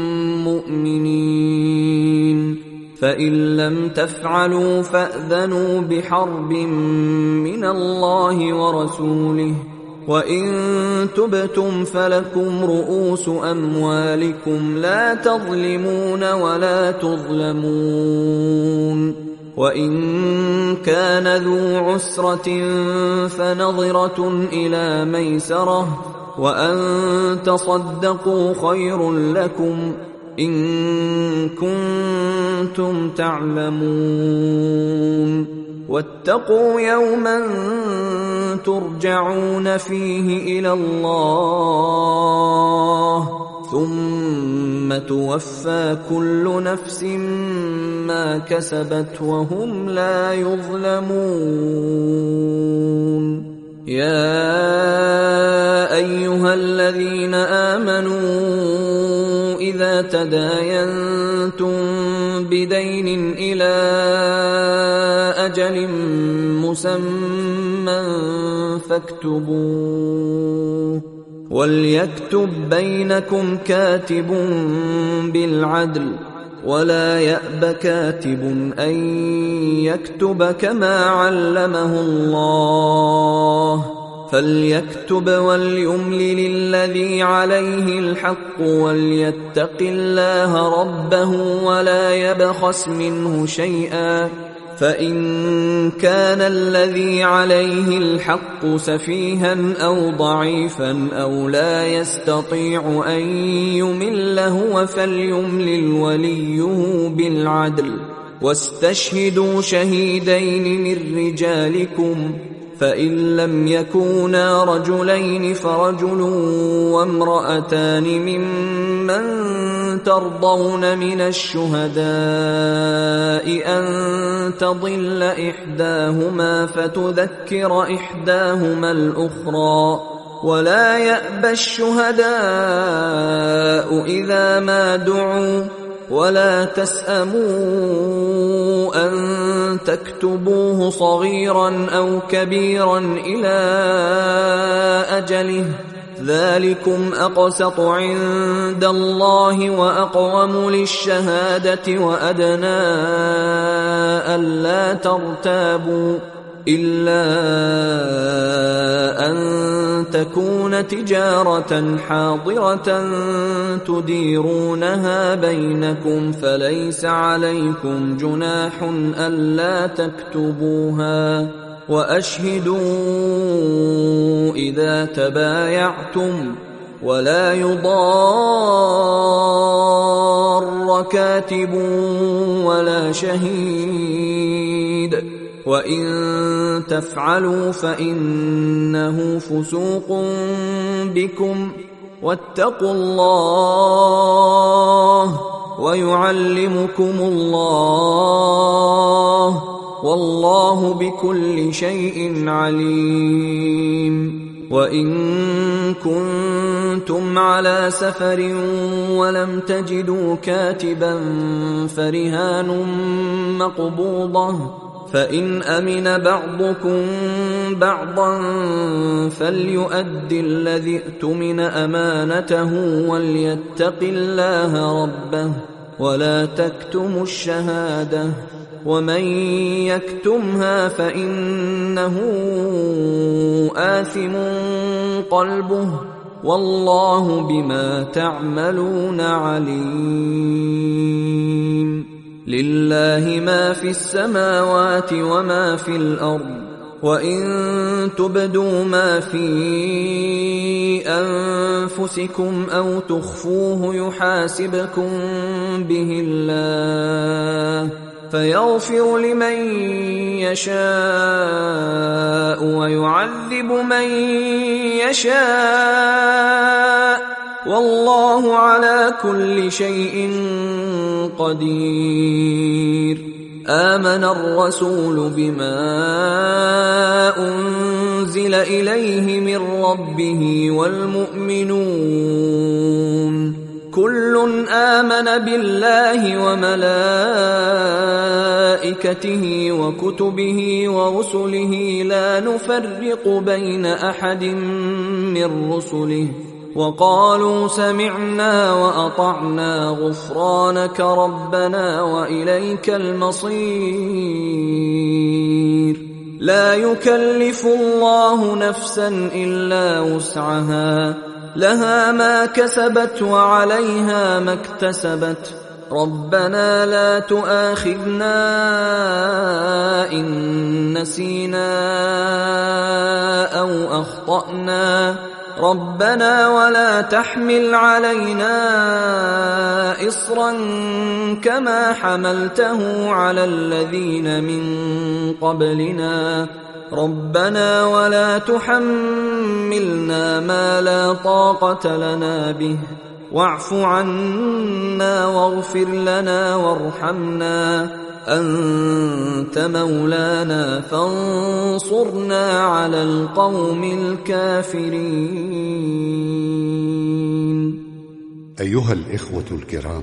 مؤمنين فإن لم تفعلوا فأذنوا بحرب من الله ورسوله وإن تبتم فلكم رؤوس أموالكم لا تظلمون ولا تظلمون وإن كان ذو عسرة فنظرة إلى ميسرة وأن تصدقوا خير لكم إن كنتم تعلمون واتقوا يوما ترجعون فيه إلى الله ثم توفى كل نفس ما كسبت وهم لا يظلمون يا أيها الذين آمنوا إذا تداينتم بدين إلى أجل مسمى فاكتبوه وليكتب بينكم كاتب بالعدل ولا يأب كاتب أن يكتب كما علمه الله فليكتب وليملل الذي عليه الحق وليتق الله ربه ولا يبخس منه شيئا فإن كان الذي عليه الحق سفيها أو ضعيفا أو لا يستطيع أن يمل هو فليملل وليه بالعدل واستشهدوا شهيدين من رجالكم فإن لم يكونا رجلين فرجل وامرأتان ممن ترضون من الشهداء أن تضل إحداهما فتذكر إحداهما الأخرى ولا يأبى الشهداء إذا ما دعوا ولا تسأموا أن تكتبوه صغيرا أو كبيرا إلى أجله ذلكم أقسط عند الله وأقوم للشهادة وأدنى ألا ترتابوا إلا أن تكون تجارة حاضرة تديرونها بينكم فليس عليكم جناح ألا تكتبوها وأشهدوا إذا تبايعتم ولا يضار كاتب ولا شهيد وإن تفعلوا فإنه فسوق بكم واتقوا الله ويعلمكم الله والله بكل شيء عليم. وإن كنتم على سفر ولم تجدوا كاتبا فرهان مقبوضة فإن أمن بعضكم بعضا فليؤد الذي اؤتمن أمانته وليتق الله ربه ولا تكتموا الشهادة ومن يكتمها فإنه آثم قلبه والله بما تعملون عليم. لله ما في السماوات وما في الأرض وإن تبدوا ما في أنفسكم أو تخفوه يحاسبكم به الله فيغفر لمن يشاء ويعذب من يشاء والله على كل شيء قدير. آمن الرسول بما أنزل إليه من ربه والمؤمنون كل آمن بالله وملائكته وكتبه ورسله لا نفرق بين أحد من رسله وقالوا سمعنا وأطعنا غفرانك ربنا وإليك المصير. لا يكلف الله نفسا إلا وسعها لها ما كسبت وعليها ما اكتسبت ربنا لا تؤاخذنا إن نسينا أو أخطأنا ربنا ولا تحمل علينا إصرا كما حملته على الذين من قبلنا ربنا ولا تحملنا ما لا طاقة لنا به واعف عنا واغفر لنا وارحمنا أنت مولانا فانصرنا على القوم الكافرين. أيها الإخوة الكرام،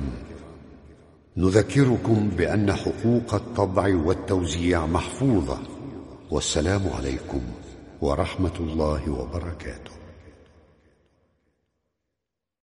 نذكركم بأن حقوق الطبع والتوزيع محفوظة. والسلام عليكم ورحمة الله وبركاته.